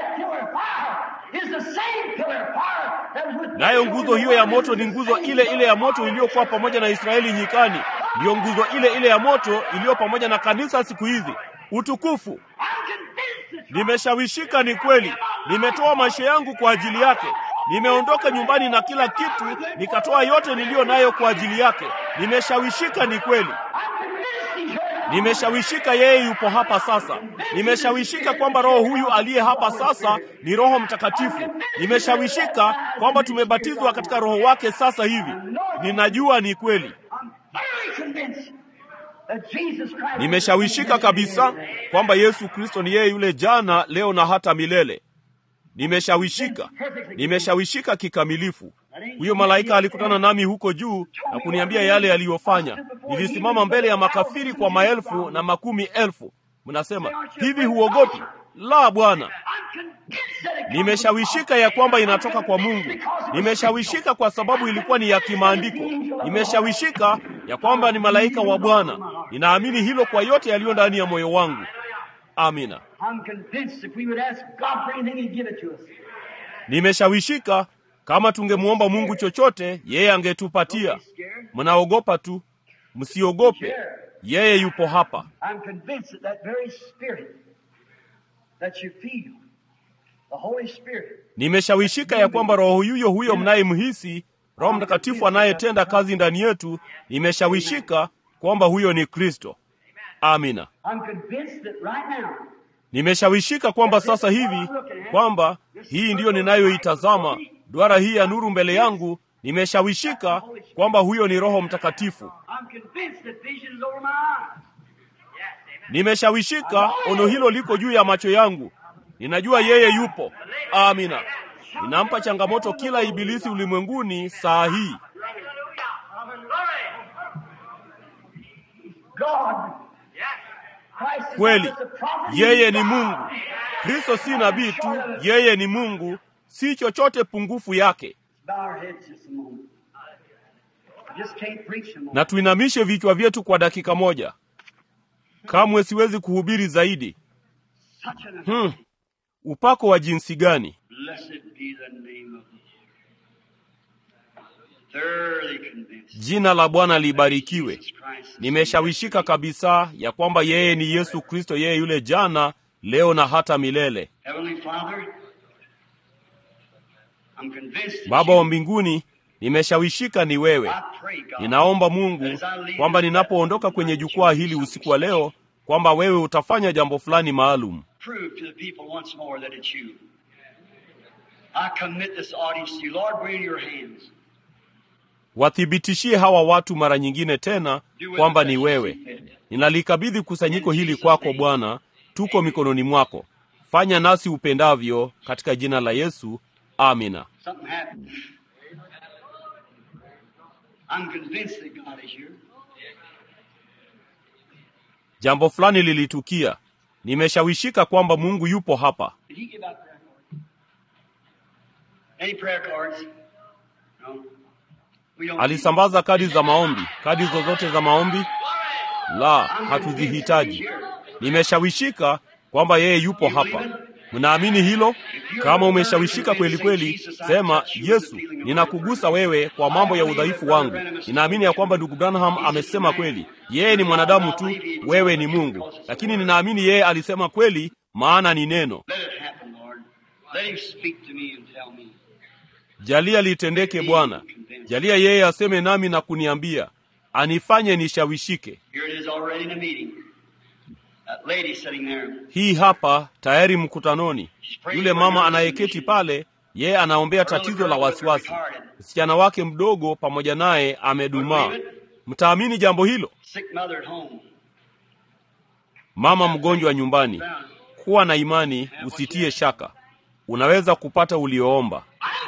Nayo nguzo hiyo ya moto ni nguzo ile ile ya moto iliyokuwa pamoja na Israeli nyikani. Ndiyo nguzo ile ile ya moto iliyo pamoja na kanisa siku hizi. Utukufu. Nimeshawishika ni kweli. Nimetoa maisha yangu kwa ajili yake. Nimeondoka nyumbani na kila kitu, nikatoa yote niliyo nayo kwa ajili yake. Nimeshawishika ni kweli. Nimeshawishika yeye yupo hapa sasa. Nimeshawishika kwamba roho huyu aliye hapa sasa ni Roho Mtakatifu. Nimeshawishika kwamba tumebatizwa katika roho wake sasa hivi. Ninajua ni kweli. Nimeshawishika kabisa kwamba Yesu Kristo ni yeye yule jana, leo na hata milele. Nimeshawishika. Nimeshawishika kikamilifu. Huyo malaika alikutana nami huko juu na kuniambia yale aliyofanya. Nilisimama mbele ya makafiri kwa maelfu na makumi elfu. Mnasema, hivi huogopi? La, Bwana. Nimeshawishika ya kwamba inatoka kwa Mungu. Nimeshawishika kwa sababu ilikuwa ni ya kimaandiko. Nimeshawishika ya kwamba ni malaika wa Bwana. Ninaamini hilo kwa yote yaliyo ndani ya moyo wangu. Amina. Nimeshawishika kama tungemuomba Mungu chochote, yeye angetupatia. Mnaogopa tu. Msiogope. Yeye yupo hapa. Nimeshawishika ya kwamba roho yuyo huyo mnayemhisi, Roho Mtakatifu anayetenda kazi ndani yetu, nimeshawishika kwamba huyo ni Kristo. Amina. Nimeshawishika kwamba sasa hivi, kwamba hii ndiyo ninayoitazama, duara hii ya nuru mbele yangu, nimeshawishika kwamba huyo ni Roho Mtakatifu. Nimeshawishika ono hilo liko juu ya macho yangu. Ninajua yeye yupo. Amina. Ninampa changamoto kila ibilisi ulimwenguni saa hii. Kweli, yeye ni Mungu. Kristo si nabii tu, yeye ni Mungu. si chochote pungufu yake. Na tuinamishe vichwa vyetu kwa dakika moja. Kamwe siwezi kuhubiri zaidi. Hmm. Upako wa jinsi gani? Jina la Bwana libarikiwe. Nimeshawishika kabisa ya kwamba yeye ni Yesu Kristo, yeye yule jana, leo na hata milele. Baba wa mbinguni, nimeshawishika ni wewe. Ninaomba Mungu kwamba ninapoondoka kwenye jukwaa hili usiku wa leo, kwamba wewe utafanya jambo fulani maalum. Wathibitishie hawa watu mara nyingine tena kwamba ni wewe. Ninalikabidhi kusanyiko hili kwako Bwana, tuko mikononi mwako. Fanya nasi upendavyo katika jina la Yesu. Amina. Jambo fulani lilitukia. Nimeshawishika kwamba Mungu yupo hapa. Alisambaza kadi za maombi. Kadi zozote za maombi? La, hatuzihitaji. Nimeshawishika kwamba yeye yupo hapa. Mnaamini hilo? Kama umeshawishika kweli kweli, sema, Yesu, ninakugusa wewe kwa mambo ya udhaifu wangu. Ninaamini ya kwamba ndugu Branham amesema kweli. Yeye ni mwanadamu tu, wewe ni Mungu. Lakini ninaamini yeye alisema kweli, maana ni neno. Jalia litendeke Bwana. Jalia yeye aseme nami na kuniambia. Anifanye nishawishike. Hii hapa tayari mkutanoni. Yule mama anayeketi pale, yeye anaombea tatizo la wasiwasi. Msichana wake mdogo pamoja naye amedumaa. Mtaamini jambo hilo? Mama mgonjwa nyumbani. Kuwa na imani, usitie shaka. Unaweza kupata ulioomba.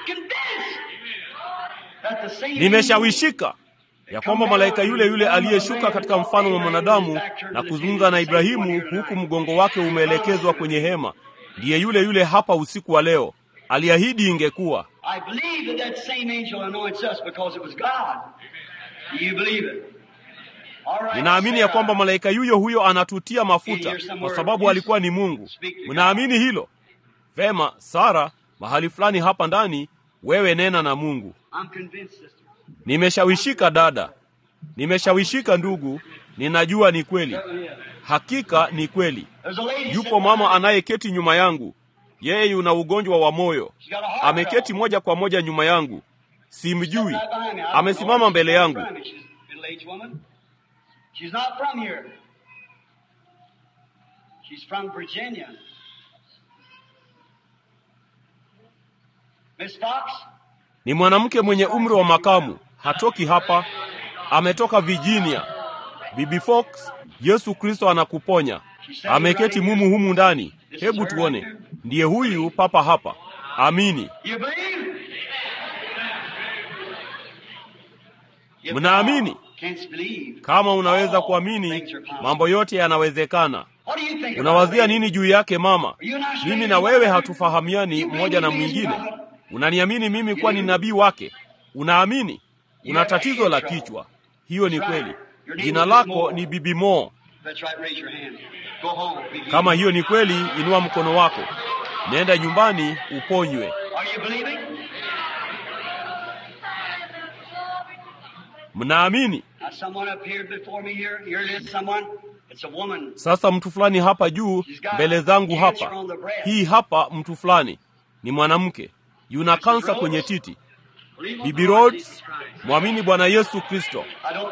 Nimeshawishika ya kwamba malaika yule yule aliyeshuka katika mfano wa mwanadamu na kuzungumza na Ibrahimu huku mgongo wake umeelekezwa kwenye hema, ndiye yule yule hapa usiku wa leo. Aliahidi ingekuwa. Ninaamini ya kwamba malaika yuyo huyo anatutia mafuta kwa sababu alikuwa ni Mungu. Mnaamini hilo? Vema, Sara, mahali fulani hapa ndani, wewe nena na Mungu. Nimeshawishika dada. Nimeshawishika ndugu. Ninajua ni kweli. Hakika ni kweli. Yupo mama anayeketi nyuma yangu. Yeye yuna ugonjwa wa moyo. Ameketi moja kwa moja nyuma yangu. Simjui. Amesimama mbele yangu. She's not from here. She's from Virginia. Miss Fox? Ni mwanamke mwenye umri wa makamu. Hatoki hapa. Ametoka Virginia. Bibi Fox, Yesu Kristo anakuponya. Ameketi mumu humu ndani. Hebu tuone. Ndiye huyu papa hapa. Amini. Mnaamini? Kama unaweza kuamini, mambo yote yanawezekana. Unawazia nini juu yake mama? Mimi na wewe hatufahamiani mmoja na mwingine. Unaniamini mimi kuwa ni nabii wake? Unaamini? Una tatizo la kichwa. Hiyo ni kweli. Jina lako ni Bibi Mo. Kama hiyo ni kweli, inua mkono wako. Nenda nyumbani uponywe. Mnaamini? Sasa mtu fulani hapa juu mbele zangu hapa. Hii hapa mtu fulani ni mwanamke. Yuna kansa kwenye titi. Bibi Rhodes, muamini Bwana Yesu Kristo.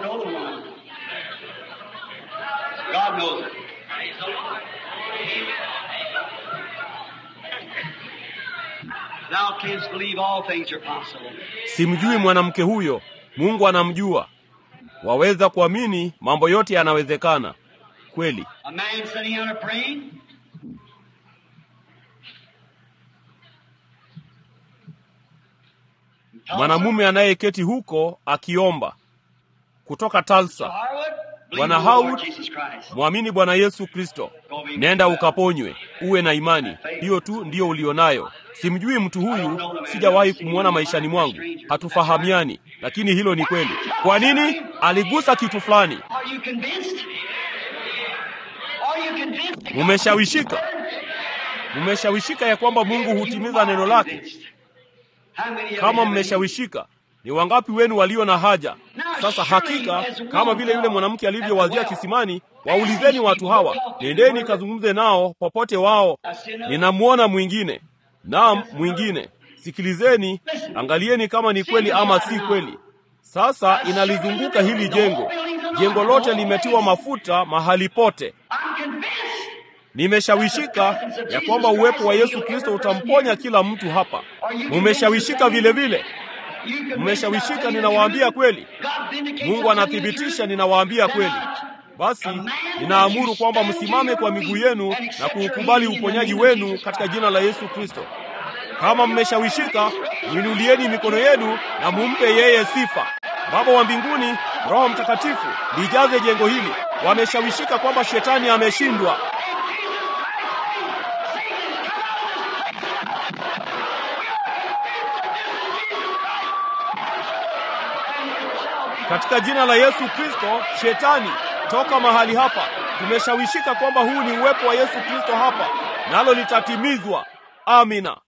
Simjui mwanamke huyo. Mungu anamjua. Waweza kuamini, mambo yote yanawezekana. Kweli. Mwanamume anayeketi huko akiomba kutoka Tulsa. Bwana Howard, muamini Bwana Yesu Kristo. Nenda ukaponywe. Uwe na imani. Hiyo tu ndiyo ulionayo. simjui mtu huyu, sijawahi kumwona maishani mwangu, hatufahamiani, lakini hilo ni kweli. Kwa nini? Aligusa kitu fulani. Mumeshawishika? Mumeshawishika ya kwamba Mungu hutimiza neno lake? Kama mmeshawishika, ni wangapi wenu walio na haja? Sasa hakika, kama vile yule mwanamke alivyowazia kisimani, waulizeni watu hawa, nendeni kazungumze nao popote wao. Ninamuona mwingine. Naam, mwingine. Sikilizeni, angalieni kama ni kweli ama si kweli. Sasa inalizunguka hili jengo. Jengo lote limetiwa mafuta mahali pote. Nimeshawishika ya kwamba uwepo wa Yesu Kristo utamponya kila mtu hapa. Mumeshawishika vile vile? Mmeshawishika? Ninawaambia kweli. Mungu anathibitisha ninawaambia kweli. Basi ninaamuru kwamba msimame kwa miguu yenu na kuukubali uponyaji wenu katika jina la Yesu Kristo. Kama mmeshawishika, inulieni mikono yenu na mumpe yeye sifa. Baba wa mbinguni, Roho Mtakatifu, lijaze jengo hili. Wameshawishika kwamba shetani ameshindwa. Katika jina la Yesu Kristo, shetani, toka mahali hapa. Tumeshawishika kwamba huu ni uwepo wa Yesu Kristo hapa, nalo litatimizwa. Amina.